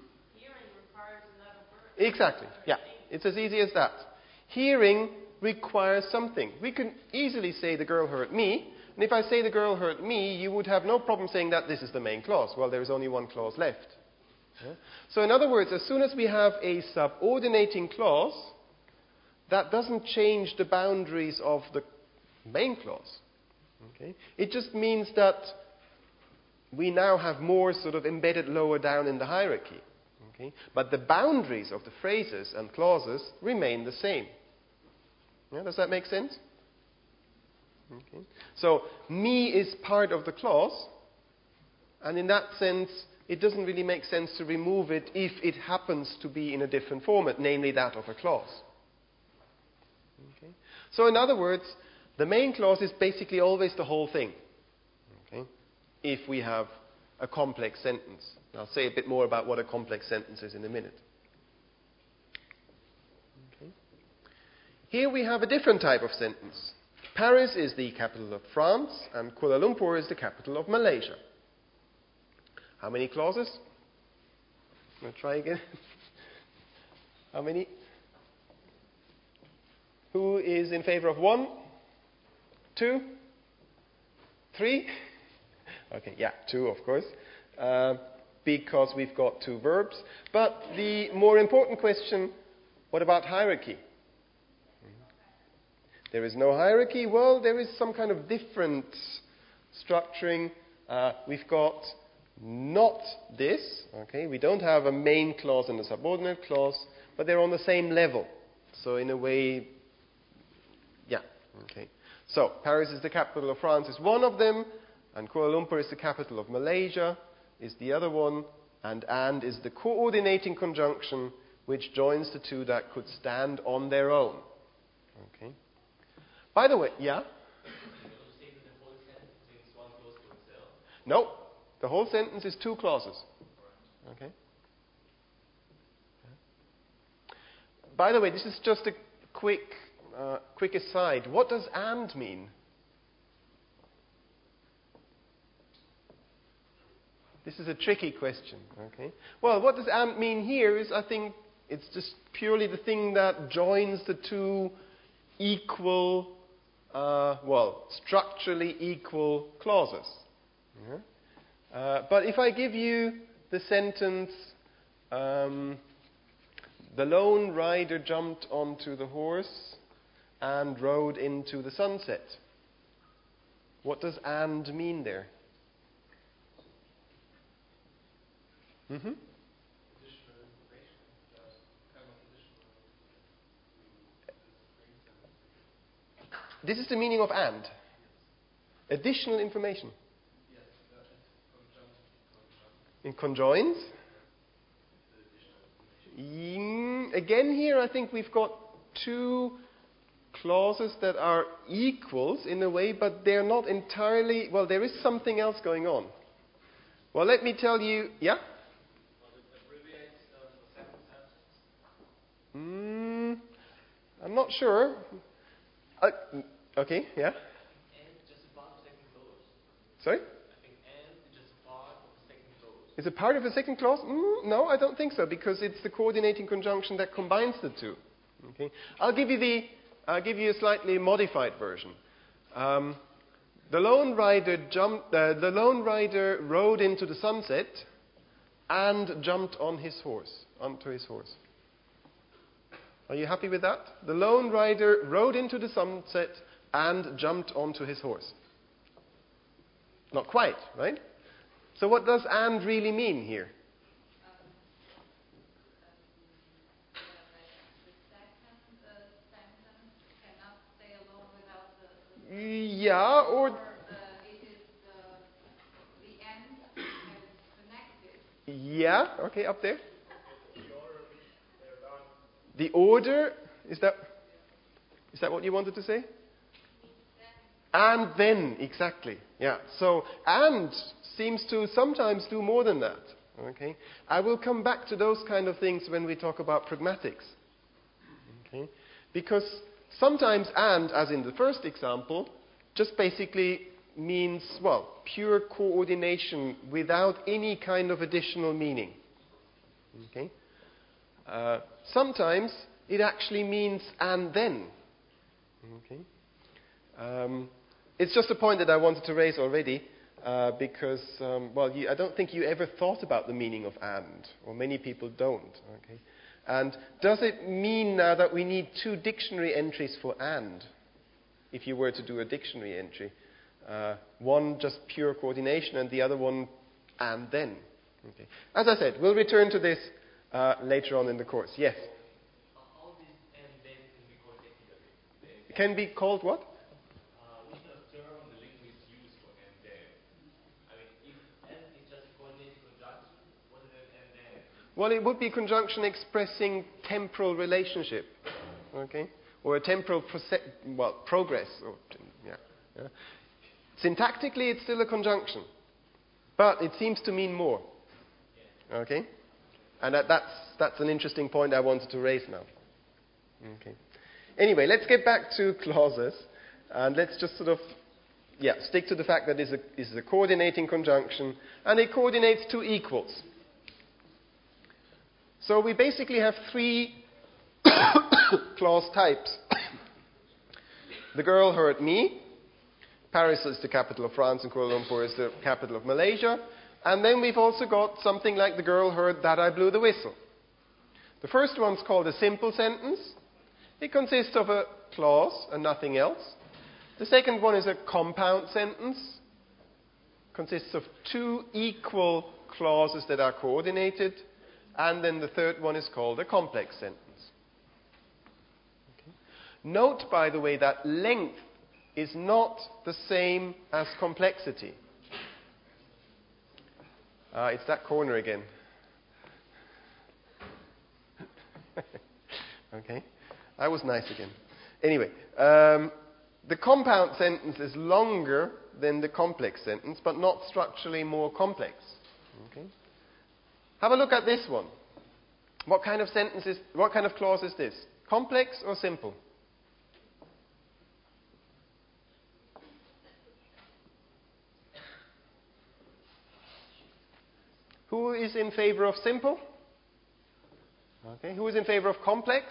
Exactly. Yeah. It's as easy as that. Hearing requires something. We can easily say the girl heard me, and if I say the girl heard me, you would have no problem saying that this is the main clause. Well, there is only one clause left. Yeah? So in other words, as soon as we have a subordinating clause, that doesn't change the boundaries of the main clause. Okay? It just means that we now have more sort of embedded lower down in the hierarchy. Okay? But the boundaries of the phrases and clauses remain the same. Yeah, does that make sense? Okay. So, me is part of the clause, and in that sense, it doesn't really make sense to remove it if it happens to be in a different format, namely that of a clause. Okay. So, in other words, the main clause is basically always the whole thing. Okay. If we have a complex sentence. I'll say a bit more about what a complex sentence is in a minute. Okay. Here we have a different type of sentence. Paris is the capital of France, and Kuala Lumpur is the capital of Malaysia. How many clauses? I'll try again. How many? Who is in favor of one? Two? Three? Okay, yeah, two, of course. Uh, because we've got two verbs. But the more important question, what about hierarchy? There is no hierarchy. Well, there is some kind of different structuring. Uh, we've got not this. Okay, we don't have a main clause and a subordinate clause, but they're on the same level. So in a way, yeah. Okay. So Paris is the capital of France is one of them, and Kuala Lumpur is the capital of Malaysia is the other one, and and is the coordinating conjunction which joins the two that could stand on their own. Okay. By the way, yeah? No, the whole sentence is two clauses. Okay. By the way, this is just a quick, uh, quick aside. What does "and" mean? This is a tricky question. Okay. Well, what does "and" mean here is, I think, it's just purely the thing that joins the two equal. Uh, well, structurally equal clauses. Yeah? Uh, but if I give you the sentence, um, the lone rider jumped onto the horse and rode into the sunset. What does "and" mean there? Mm-hmm. This is the meaning of "and." Additional information. In conjoins. Mm, again here I think we've got two clauses that are equals in a way, but they're not entirely, well, there is something else going on. Well, let me tell you, yeah? Mm, I'm not sure. Uh, okay, yeah? Sorry? Is it part of a second clause? Mm, no, I don't think so, because it's the coordinating conjunction that combines the two. Okay, I'll give you the, I'll give you a slightly modified version. Um, the lone rider jumped. Uh, the lone rider rode into the sunset and jumped on his horse, onto his horse. Are you happy with that? The lone rider rode into the sunset and jumped onto his horse. Not quite, right? So what does "and" really mean here? Yeah, or... Yeah, okay, up there. The order, is that, is that what you wanted to say? And then, exactly. Yeah. So, and seems to sometimes do more than that. Okay. I will come back to those kind of things when we talk about pragmatics. Okay. Because sometimes and, as in the first example, just basically means, well, pure coordination without any kind of additional meaning. Okay. Uh, sometimes it actually means and then. Okay. Um, it's just a point that I wanted to raise already, uh, because, um, well, you, I don't think you ever thought about the meaning of "and," or many people don't. Okay. And does it mean now that we need two dictionary entries for "and," if you were to do a dictionary entry? Uh, one just pure coordination, and the other one "and then." Okay. As I said, we'll return to this uh, later on in the course. Yes? How this "and then" can be called technically? Can be called what? Uh, which kind of term the linguist use for "and then"? I mean, if "and" is just a coordinating conjunction, what is an "and then"? Well, it would be conjunction expressing temporal relationship, okay, or a temporal proce- well progress. Or, yeah, yeah. Syntactically, it's still a conjunction, but it seems to mean more. Okay, and that, that's that's an interesting point I wanted to raise now. Okay. Anyway, let's get back to clauses, and let's just sort of yeah stick to the fact that this is a, this is a coordinating conjunction, and it coordinates two equals. So we basically have three clause types. The girl heard me. Paris is the capital of France and Kuala Lumpur is the capital of Malaysia. And then we've also got something like the girl heard that I blew the whistle. The first one's called a simple sentence. It consists of a clause and nothing else. The second one is a compound sentence. Consists of two equal clauses that are coordinated. And then the third one is called a complex sentence. Okay. Note, by the way, that length is not the same as complexity. Uh, it's that corner again. Okay. I was nice again. Anyway, um, the compound sentence is longer than the complex sentence, but not structurally more complex. Okay. Have a look at this one. What kind of sentence is, what kind of clause is this? Complex or simple? Who is in favor of simple? Okay. Who is in favor of complex?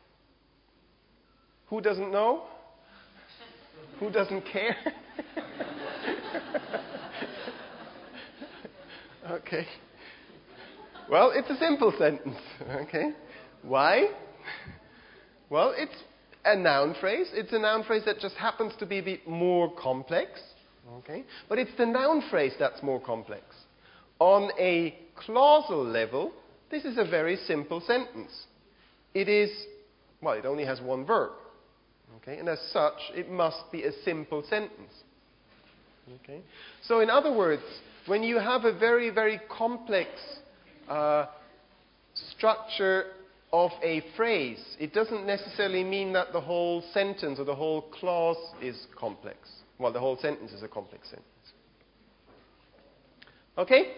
Who doesn't know? Who doesn't care? Okay. Well, it's a simple sentence. Okay. Why? Well, it's a noun phrase. It's a noun phrase that just happens to be a bit more complex. Okay. But it's the noun phrase that's more complex. On a clausal level, this is a very simple sentence. It is, well, it only has one verb. Okay, and as such, it must be a simple sentence. Okay. So in other words, when you have a very, very complex uh, structure of a phrase, it doesn't necessarily mean that the whole sentence or the whole clause is complex. Well, the whole sentence is a complex sentence. Okay?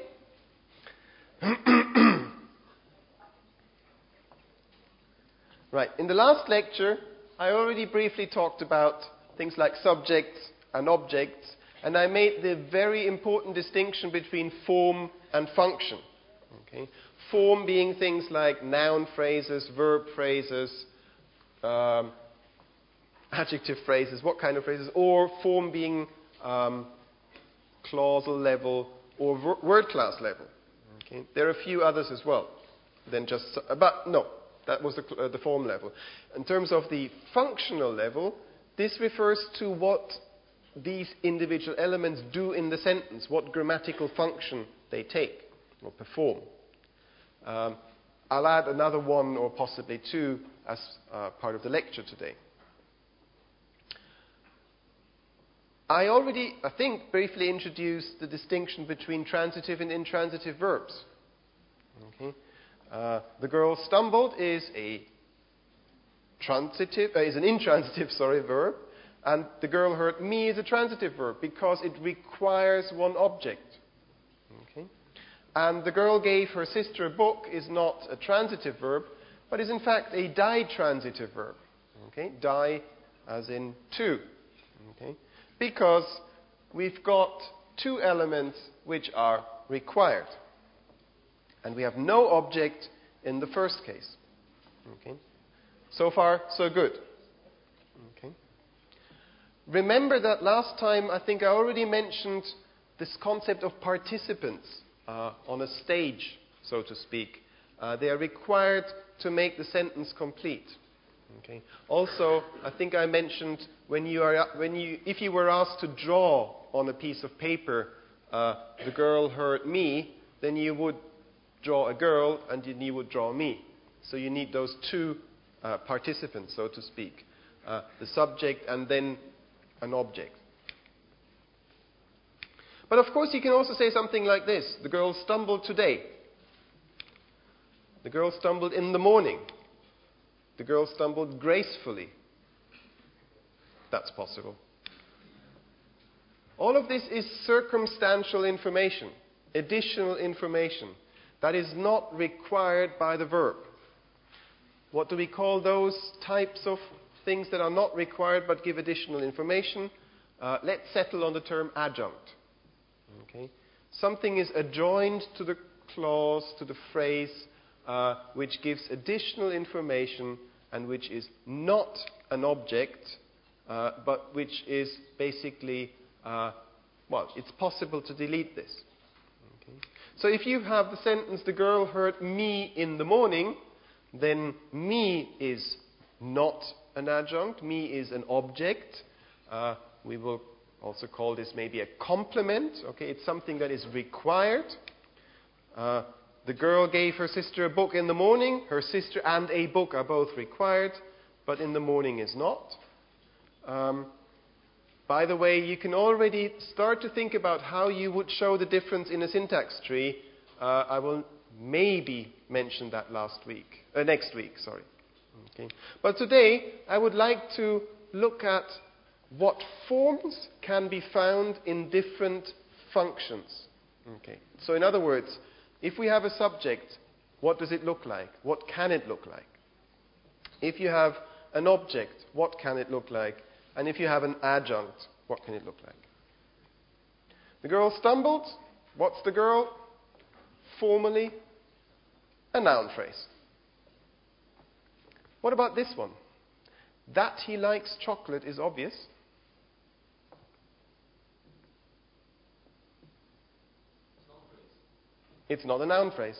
Right. In the last lecture, I already briefly talked about things like subjects and objects, and I made the very important distinction between form and function. Okay? Form being things like noun phrases, verb phrases, um, adjective phrases, what kind of phrases, or form being um, clausal level or ver- word class level. Okay? There are a few others as well than just, uh, but no, that was the, uh, the form level. In terms of the functional level, this refers to what these individual elements do in the sentence, what grammatical function they take or perform. Um, I'll add another one or possibly two as uh, part of the lecture today. I already, I think, briefly introduced the distinction between transitive and intransitive verbs. Okay. Uh, the girl stumbled is a transitive, uh, is an intransitive, sorry, verb, and the girl hurt me is a transitive verb because it requires one object. Okay. And the girl gave her sister a book is not a transitive verb, but is in fact a ditransitive verb. Okay, di as in two. Okay, because we've got two elements which are required, and we have no object in the first case. Okay, so far so good. Okay. Remember that last time I think I already mentioned this concept of participants. Uh, on a stage, so to speak. Uh, they are required to make the sentence complete. Okay. Also, I think I mentioned when you are, when you, if you were asked to draw on a piece of paper, uh, the girl hurt me, then you would draw a girl and then you would draw me. So you need those two uh, participants, so to speak, uh, the subject and then an object. But of course, you can also say something like this. The girl stumbled today. The girl stumbled in the morning. The girl stumbled gracefully. That's possible. All of this is circumstantial information, additional information that is not required by the verb. What do we call those types of things that are not required but give additional information? Uh, let's settle on the term adjunct. Okay. Something is adjoined to the clause, to the phrase, uh, which gives additional information and which is not an object, uh, but which is basically, uh, well, it's possible to delete this. Okay. So if you have the sentence, the girl hurt me in the morning, then me is not an adjunct, me is an object. Uh, we will also call this maybe a complement. Okay, it's something that is required. Uh, the girl gave her sister a book in the morning. Her sister and a book are both required, but in the morning is not. Um, by the way, you can already start to think about how you would show the difference in a syntax tree. Uh, I will maybe mention that last week, uh, next week. Sorry. Okay. But today I would like to look at what forms can be found in different functions. Okay. So in other words, if we have a subject, what does it look like? What can it look like? If you have an object, what can it look like? And if you have an adjunct, what can it look like? The girl stumbled. What's the girl? Formally, a noun phrase. What about this one? That he likes chocolate is obvious. It's not a noun phrase.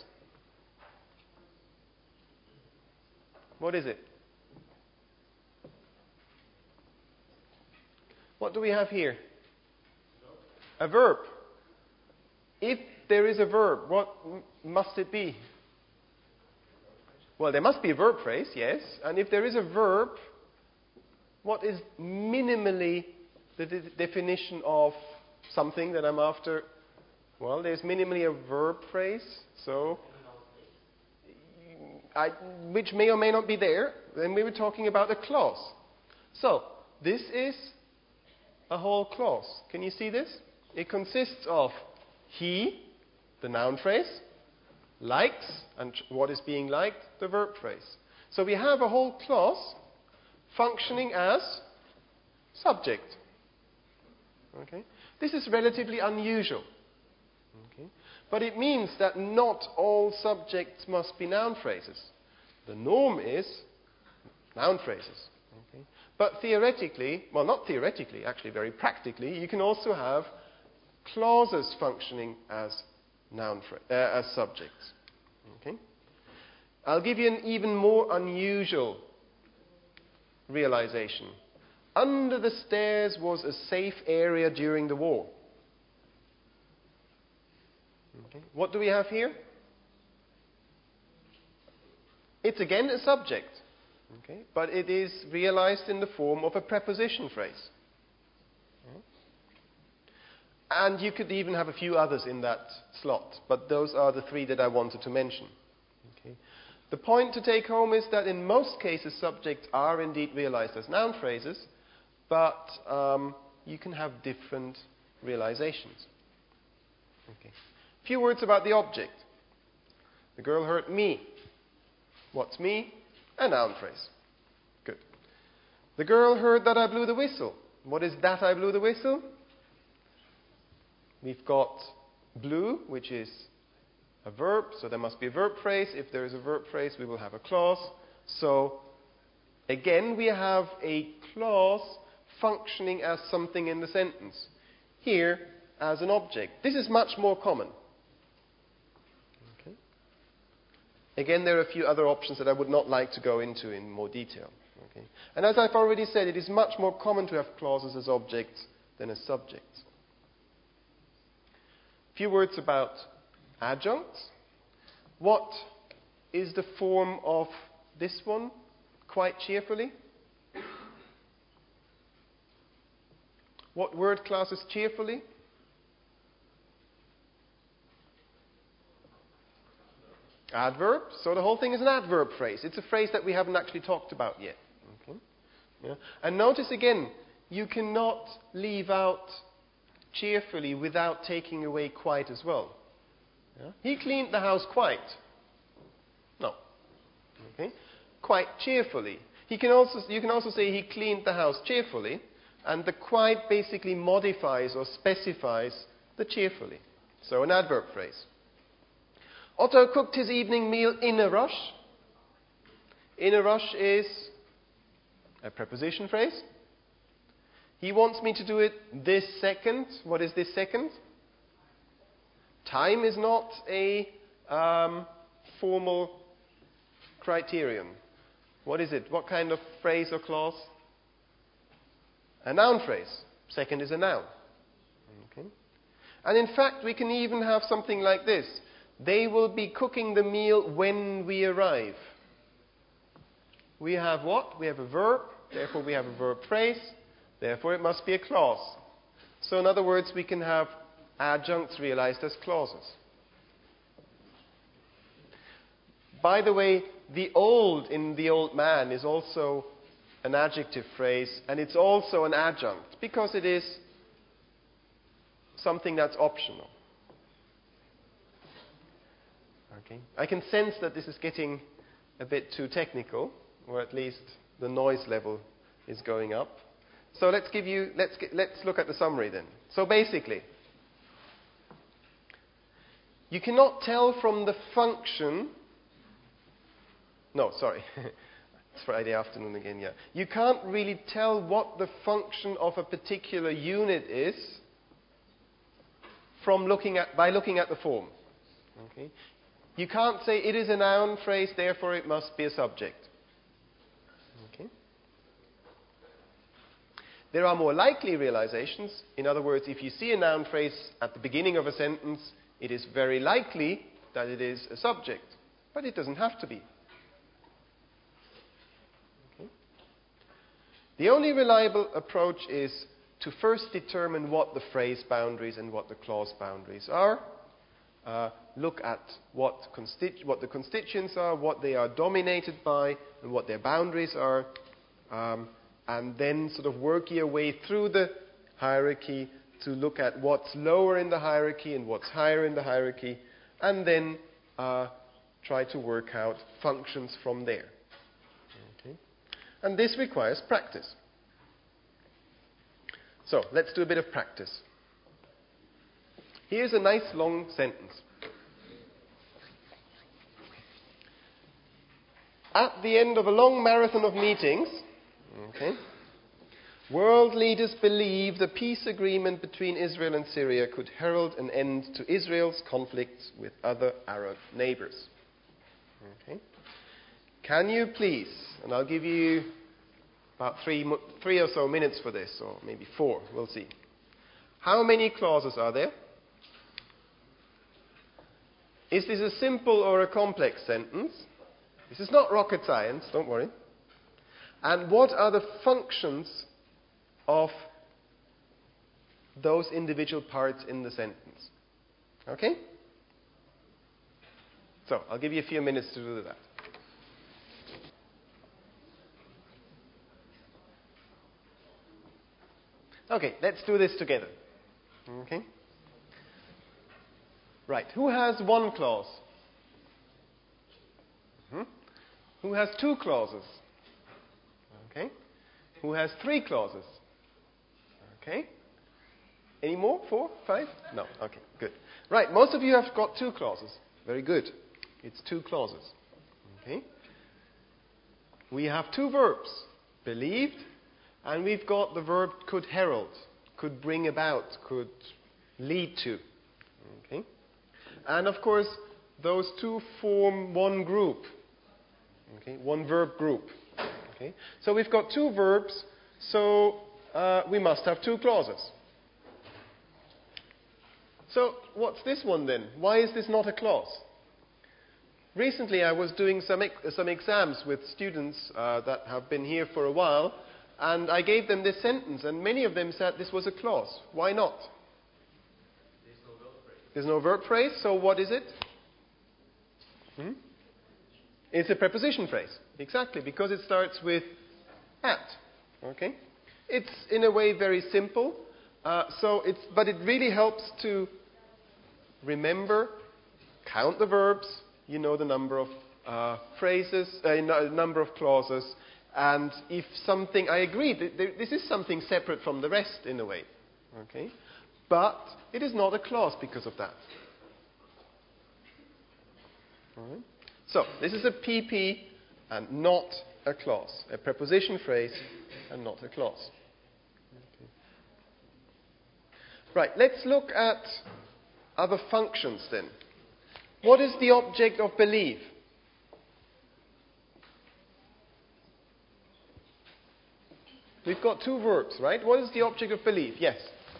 What is it? What do we have here? A verb. If there is a verb, what m- must it be? Well, there must be a verb phrase, yes. And if there is a verb, what is minimally the de- definition of something that I'm after? Well, there's minimally a verb phrase, so I, which may or may not be there, then we were talking about a clause. So, this is a whole clause. Can you see this? It consists of he, the noun phrase, likes, and what is being liked, the verb phrase. So we have a whole clause functioning as subject. Okay? This is relatively unusual. Okay? But it means that not all subjects must be noun phrases. The norm is noun phrases. Okay? But theoretically, well, not theoretically, actually very practically, you can also have clauses functioning as noun phra- uh, as subjects. Okay? I'll give you an even more unusual realization. Under the stairs was a safe area during the war. Okay. What do we have here? It's again a subject, okay, but it is realized in the form of a preposition phrase. Okay. And you could even have a few others in that slot, but those are the three that I wanted to mention. Okay. The point to take home is that in most cases subjects are indeed realized as noun phrases, but um, you can have different realizations. Okay. A few words about the object. The girl hurt me. What's me? A noun phrase. Good. The girl heard that I blew the whistle. What is that I blew the whistle? We've got blew, which is a verb, so there must be a verb phrase. If there is a verb phrase, we will have a clause. So, again, we have a clause functioning as something in the sentence. Here, as an object. This is much more common. Okay. Again, there are a few other options that I would not like to go into in more detail. Okay. And as I've already said, it is much more common to have clauses as objects than as subjects. A few words about adjuncts. What is the form of this one? Quite cheerfully. What word class is cheerfully? Adverb. So the whole thing is an adverb phrase. It's a phrase that we haven't actually talked about yet. Okay. Yeah. And notice again, you cannot leave out cheerfully without taking away quite as well. Yeah. He cleaned the house quite. No. Okay. Quite cheerfully. He can also, you can also say he cleaned the house cheerfully, and the quite basically modifies or specifies the cheerfully. So an adverb phrase. Otto cooked his evening meal in a rush. In a rush is a preposition phrase. He wants me to do it this second. What is this second? Time is not a um, formal criterion. What is it? What kind of phrase or clause? A noun phrase. Second is a noun. Okay. And in fact, we can even have something like this. They will be cooking the meal when we arrive. We have what? We have a verb. Therefore, we have a verb phrase. Therefore, it must be a clause. So, in other words, we can have adjuncts realized as clauses. By the way, the old in the old man is also an adjective phrase, and it's also an adjunct because it is something that's optional. Okay. I can sense that this is getting a bit too technical, or at least the noise level is going up. So let's give you let's get, let's look at the summary then. So basically, you cannot tell from the function. No, sorry. It's Friday afternoon again, yeah. You can't really tell what the function of a particular unit is from looking at by looking at the form. Okay? You can't say it is a noun phrase, therefore it must be a subject. Okay? There are more likely realizations. In other words, if you see a noun phrase at the beginning of a sentence, it is very likely that it is a subject. But it doesn't have to be. Okay? The only reliable approach is to first determine what the phrase boundaries and what the clause boundaries are. uh, look at what, constitu- what the constituents are, what they are dominated by, and what their boundaries are, um, and then sort of work your way through the hierarchy to look at what's lower in the hierarchy and what's higher in the hierarchy, and then uh, try to work out functions from there. Okay? And this requires practice. So, let's do a bit of practice. Here's a nice long sentence. At the end of a long marathon of meetings, okay, world leaders believe the peace agreement between Israel and Syria could herald an end to Israel's conflicts with other Arab neighbors. Okay. Can you please, and I'll give you about three, three or so minutes for this, or maybe four, we'll see. How many clauses are there? Is this a simple or a complex sentence? This is not rocket science, don't worry. And what are the functions of those individual parts in the sentence? Okay? So, I'll give you a few minutes to do that. Okay, let's do this together. Okay? Right, who has one clause? Hmm? Who has two clauses? Okay. Who has three clauses? Okay. Any more? Four? Five? No. Okay, good. Right, most of you have got two clauses. Very good. It's two clauses. Okay. We have two verbs. Believed, and we've got the verb could herald, could bring about, could lead to. Okay. And of course, those two form one group. Okay, one verb group. Okay, so we've got two verbs, so uh, we must have two clauses. So what's this one then? Why is this not a clause? Recently I was doing some, ex- some exams with students uh, that have been here for a while, and I gave them this sentence, and many of them said this was a clause. Why not? There's no verb phrase. There's no verb phrase, so what is it? Hmm? It's a preposition phrase. Exactly, because it starts with at. Okay? It's in a way very simple, uh, so it's, but it really helps to remember, count the verbs, you know the number of uh, phrases, a uh, number of clauses, and if something, I agree, th- th- this is something separate from the rest in a way. Okay? But it is not a clause because of that. All right? So, this is a P P and not a clause. A preposition phrase and not a clause. Okay. Right, let's look at other functions then. What is the object of believe? We've got two verbs, right? What is the object of believe? Yes?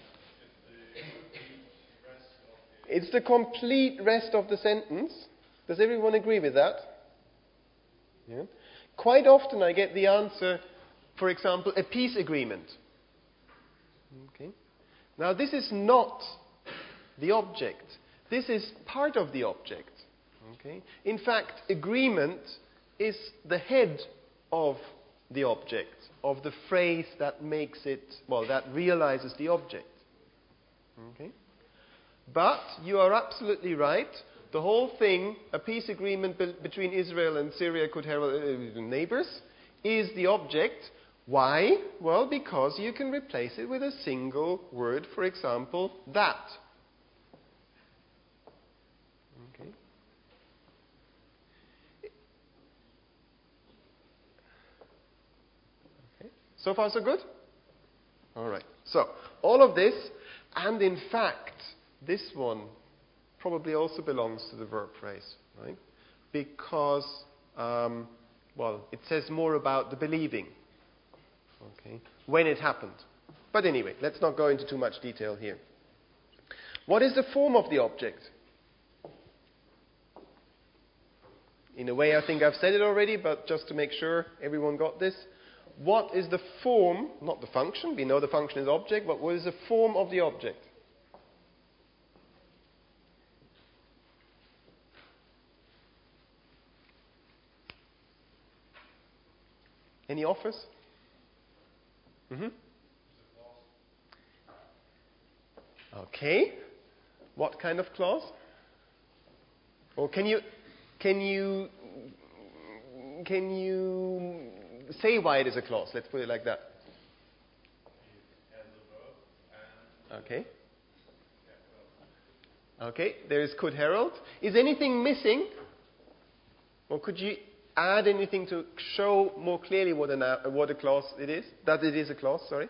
It's the complete rest of the sentence. Does everyone agree with that? Yeah. Quite often I get the answer, for example, a peace agreement. Okay. Now this is not the object. This is part of the object. Okay. In fact, agreement is the head of the object, of the phrase that makes it, well, that realizes the object. Okay. But you are absolutely right. The whole thing, a peace agreement be- between Israel and Syria could herald uh, neighbors, is the object. Why? Well, because you can replace it with a single word, for example, that. Okay. Okay. So far, so good? All right. So, all of this, and in fact, this one probably also belongs to the verb phrase, right? Because, um, well, it says more about the believing, okay, when it happened. But anyway, let's not go into too much detail here. What is the form of the object? In a way, I think I've said it already, but just to make sure everyone got this. What is the form, not the function, we know the function is object, but what is the form of the object? Any offers? Mm-hmm. Okay. What kind of clause? Or can you can you can you say why it is a clause? Let's put it like that. Okay. Okay. There is could herald. Is anything missing? Or could you add anything to show more clearly what a what a clause it is? That it is a clause. Sorry.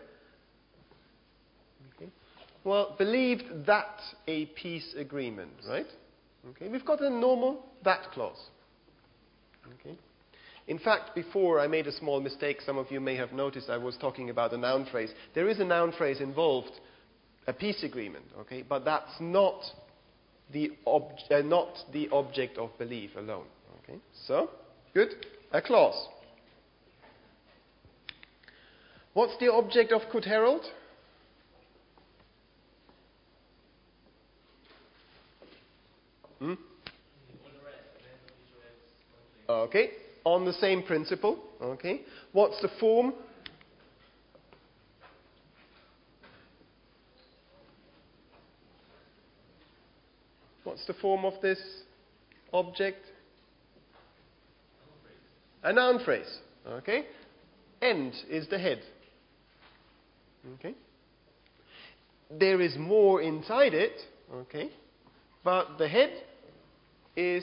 Okay. Well, believed that a peace agreement, right? Okay. We've got a normal that clause. Okay. In fact, before I made a small mistake. Some of you may have noticed I was talking about a noun phrase. There is a noun phrase involved, a peace agreement. Okay, but that's not the ob- uh, not the object of belief alone. Okay. So, good. A clause. What's the object of could herald? Hmm? Okay. On the same principle. Okay. What's the form? What's the form of this object? A noun phrase. Okay. End is the head. Okay. There is more inside it. Okay. But the head is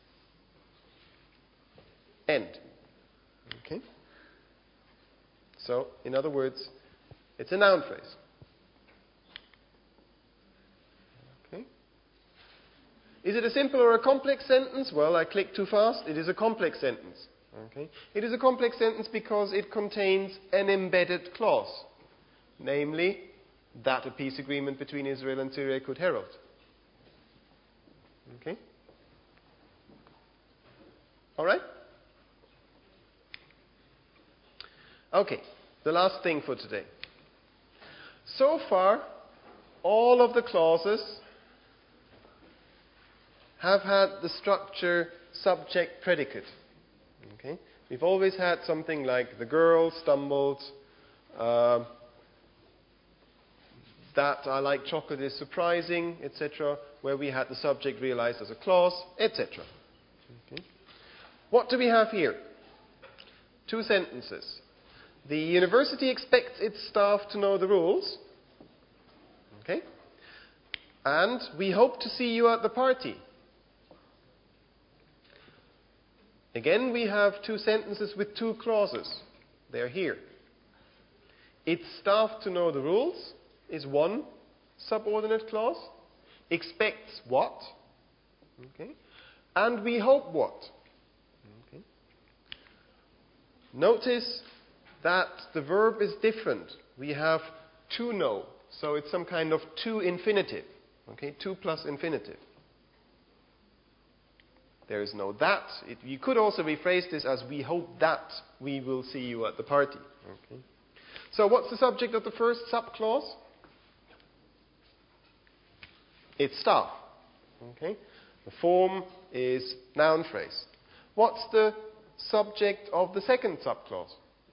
end. Okay. So, in other words, it's a noun phrase. Okay. Is it a simple or a complex sentence? Well, I clicked too fast. It is a complex sentence. Okay. It is a complex sentence because it contains an embedded clause, namely that a peace agreement between Israel and Syria could herald. Okay. All right. Okay. The last thing for today. So far, all of the clauses have had the structure subject predicate. Okay. We've always had something like the girl stumbled, uh, that I like chocolate is surprising, et cetera, where we had the subject realized as a clause, et cetera. Okay. What do we have here? Two sentences. The university expects its staff to know the rules. Okay. And we hope to see you at the party. Again, we have two sentences with two clauses. They're here. Its staff to know the rules is one subordinate clause. Expects what? Okay. And we hope what? Okay. Notice that the verb is different. We have to know. So it's some kind of to infinitive. Okay, to plus infinitive. There is no that. It, you could also rephrase this as we hope that we will see you at the party. Okay. So what's the subject of the first subclause? It's staff. Okay. The form is noun phrase. What's the subject of the second subclause?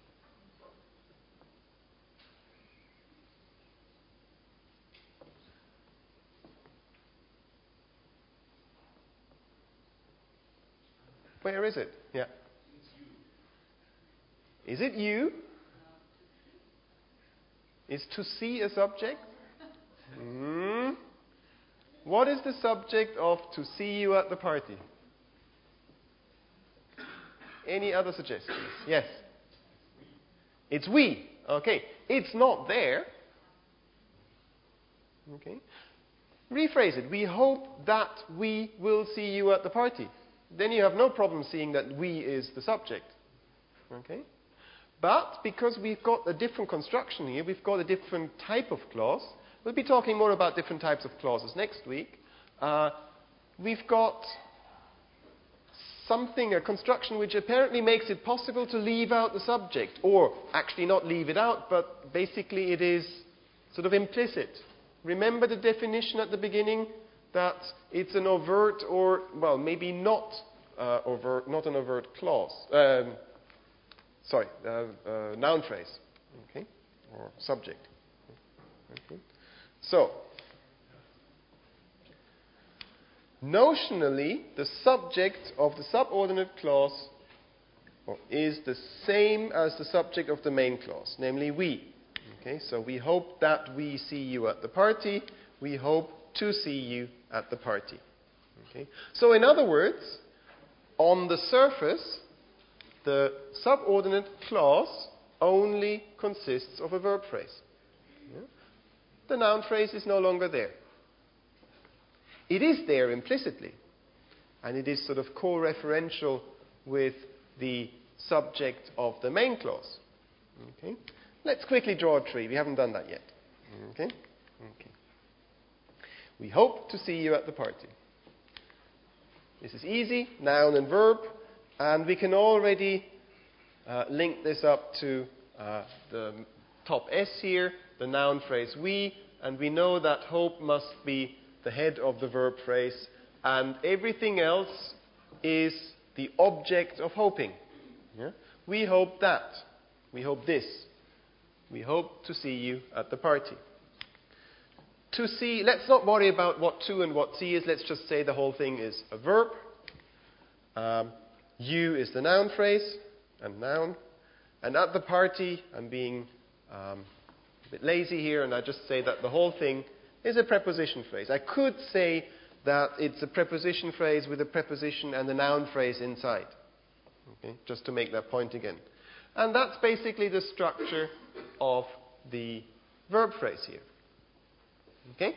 Where is it? Yeah. Is it you? Is to see a subject? Hmm. What is the subject of to see you at the party? Any other suggestions? Yes. It's we. Okay. It's not there. Okay. Rephrase it. We hope that we will see you at the party. Then you have no problem seeing that we is the subject. Okay? But because we've got a different construction here, we've got a different type of clause. We'll be talking more about different types of clauses next week. Uh, we've got something, a construction which apparently makes it possible to leave out the subject, or actually not leave it out, but basically it is sort of implicit. Remember the definition at the beginning that it's an overt or, well, maybe not uh, overt, not an overt clause, um, sorry, uh, uh, noun phrase, okay, or subject. Okay. So, notionally, the subject of the subordinate clause is the same as the subject of the main clause, namely we. Okay, so we hope that we see you at the party. We hope to see you at the party. Okay. So in other words, on the surface, the subordinate clause only consists of a verb phrase. Yeah. The noun phrase is no longer there. It is there implicitly, and it is sort of co-referential with the subject of the main clause. Okay. Let's quickly draw a tree. We haven't done that yet. Okay. Okay. We hope to see you at the party. This is easy, noun and verb, and we can already uh, link this up to uh, the top S here, the noun phrase we, and we know that hope must be the head of the verb phrase, and everything else is the object of hoping. Yeah? We hope that. We hope this. We hope to see you at the party. To see, let's not worry about what to and what see is. Let's just say the whole thing is a verb. Um, you is the noun phrase, and noun. And at the party, I'm being um, a bit lazy here, and I just say that the whole thing is a preposition phrase. I could say that it's a preposition phrase with a preposition and a noun phrase inside. Okay, just to make that point again. And that's basically the structure of the verb phrase here. Okay?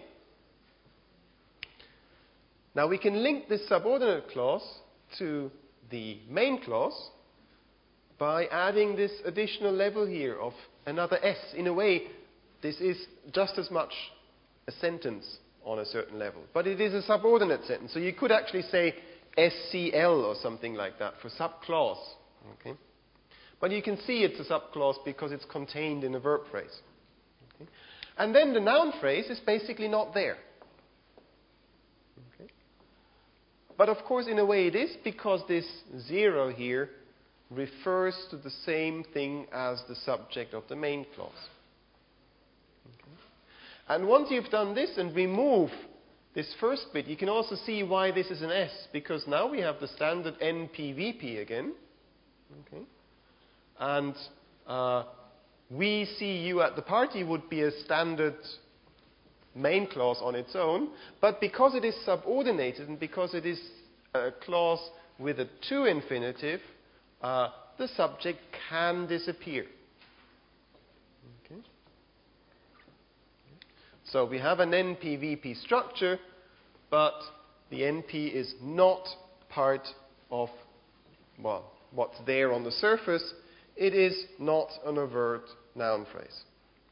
Now we can link this subordinate clause to the main clause by adding this additional level here of another S. In a way, this is just as much a sentence on a certain level. But it is a subordinate sentence. So you could actually say S C L or something like that for subclause. Okay? But you can see it's a subclause because it's contained in a verb phrase. Okay? And then the noun phrase is basically not there. Okay? But of course, in a way it is, because this zero here refers to the same thing as the subject of the main clause. Okay? And once you've done this and remove this first bit, you can also see why this is an S, because now we have the standard N P V P again. Okay? And uh, we see you at the party would be a standard main clause on its own, but because it is subordinated and because it is a clause with a to infinitive, uh, the subject can disappear. Okay. So we have an N P V P structure, but the N P is not part of, well, what's there on the surface. It is not an overt noun phrase.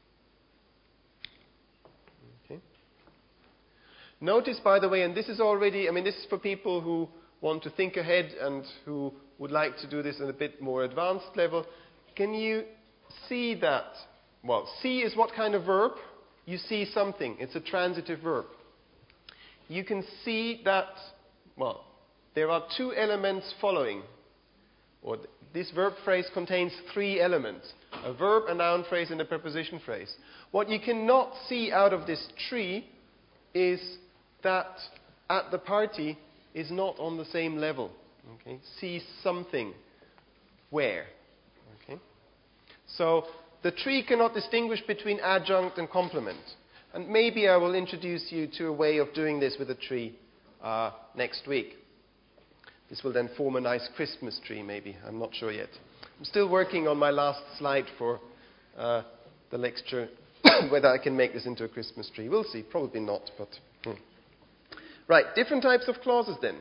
Okay. Notice, by the way, and this is already, I mean, this is for people who want to think ahead and who would like to do this at a bit more advanced level. Can you see that? Well, see is what kind of verb? You see something. It's a transitive verb. You can see that, well, there are two elements following. Or th- this verb phrase contains three elements. A verb, a noun phrase, and a preposition phrase. What you cannot see out of this tree is that at the party is not on the same level. Okay? See something. Where? Okay? So the tree cannot distinguish between adjunct and complement. And maybe I will introduce you to a way of doing this with a tree uh, next week. This will then form a nice Christmas tree, maybe. I'm not sure yet. I'm still working on my last slide for uh, the lecture, whether I can make this into a Christmas tree. We'll see. Probably not, but... Hmm. Right, different types of clauses then.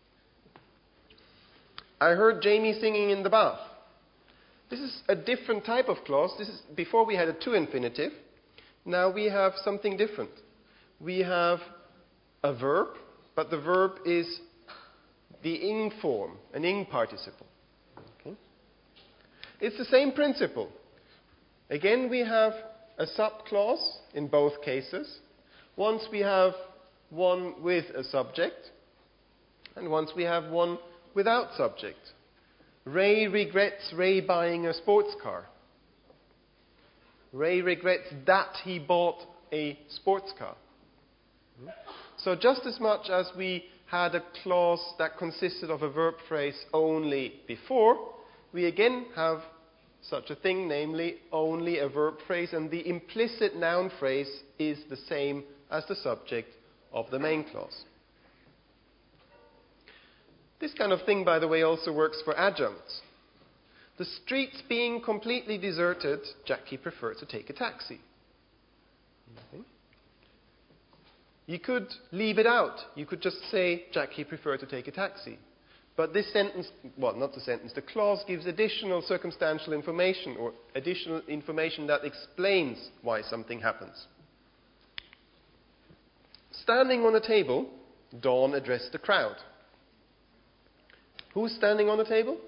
I heard Jamie singing in the bath. This is a different type of clause. This is before we had a to infinitive. Now we have something different. We have a verb, but the verb is the ing form, an ing participle. Okay? It's the same principle. Again, we have a subclause in both cases. Once we have one with a subject, and once we have one without subject. Ray regrets Ray buying a sports car. Ray regrets that he bought a sports car. So just as much as we had a clause that consisted of a verb phrase only before, we again have such a thing, namely only a verb phrase, and the implicit noun phrase is the same as the subject of the main clause. This kind of thing, by the way, also works for adjuncts. The streets being completely deserted, Jackie preferred to take a taxi. Okay. You could leave it out. You could just say, Jackie preferred to take a taxi. But this sentence, well, not the sentence, the clause gives additional circumstantial information or additional information that explains why something happens. Standing on a table, Dawn addressed the crowd. Who's standing on the table?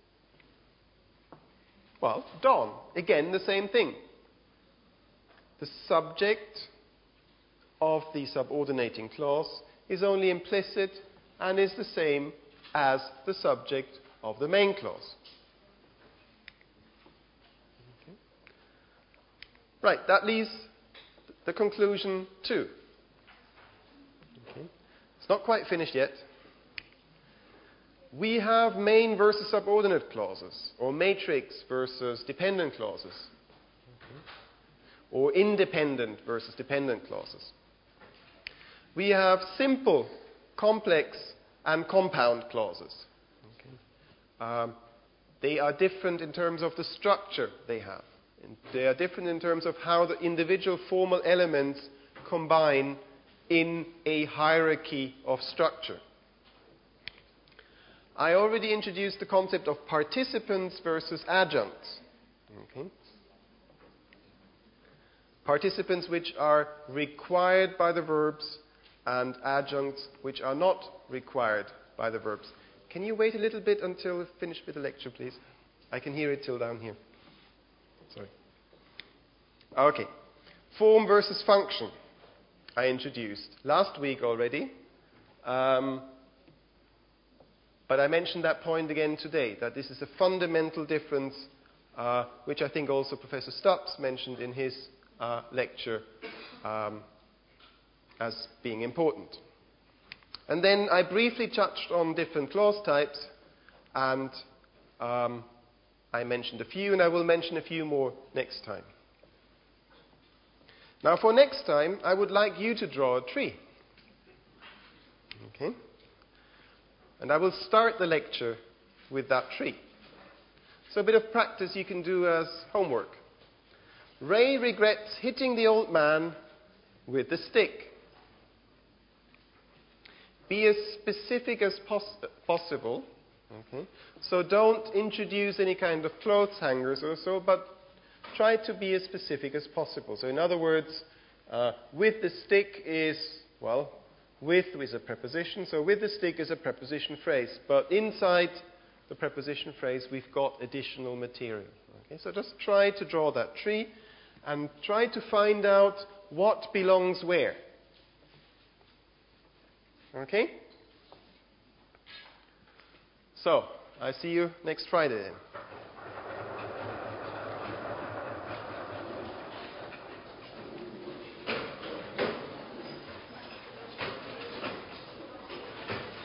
Well, Dawn. Again, the same thing. The subject of the subordinating clause is only implicit and is the same as the subject of the main clause. Okay. Right, that leaves the conclusion too. Okay. It's not quite finished yet. We have main versus subordinate clauses, or matrix versus dependent clauses, okay, or independent versus dependent clauses. We have simple, complex, and compound clauses. Okay. Um, they are different in terms of the structure they have. And they are different in terms of how the individual formal elements combine in a hierarchy of structure. I already introduced the concept of participants versus adjuncts. Okay. Participants which are required by the verbs and adjuncts which are not required by the verbs. Can you wait a little bit until we finish with the lecture, please? I can hear it till down here. Sorry. Okay. Form versus function. I introduced last week already. Um, but I mentioned that point again today, that this is a fundamental difference, uh, which I think also Professor Stubbs mentioned in his uh, lecture um, as being important. And then I briefly touched on different clause types, and um, I mentioned a few, and I will mention a few more next time. Now, for next time, I would like you to draw a tree. Okay? And I will start the lecture with that tree. So a bit of practice you can do as homework. Ray regrets hitting the old man with the stick. Be as specific as pos- possible. Okay? So don't introduce any kind of clothes hangers or so, but try to be as specific as possible. So in other words, uh, with the stick is, well, with is a preposition, so with the stick is a preposition phrase. But inside the preposition phrase, we've got additional material. Okay? So just try to draw that tree and try to find out what belongs where. Okay? So, I see you next Friday then.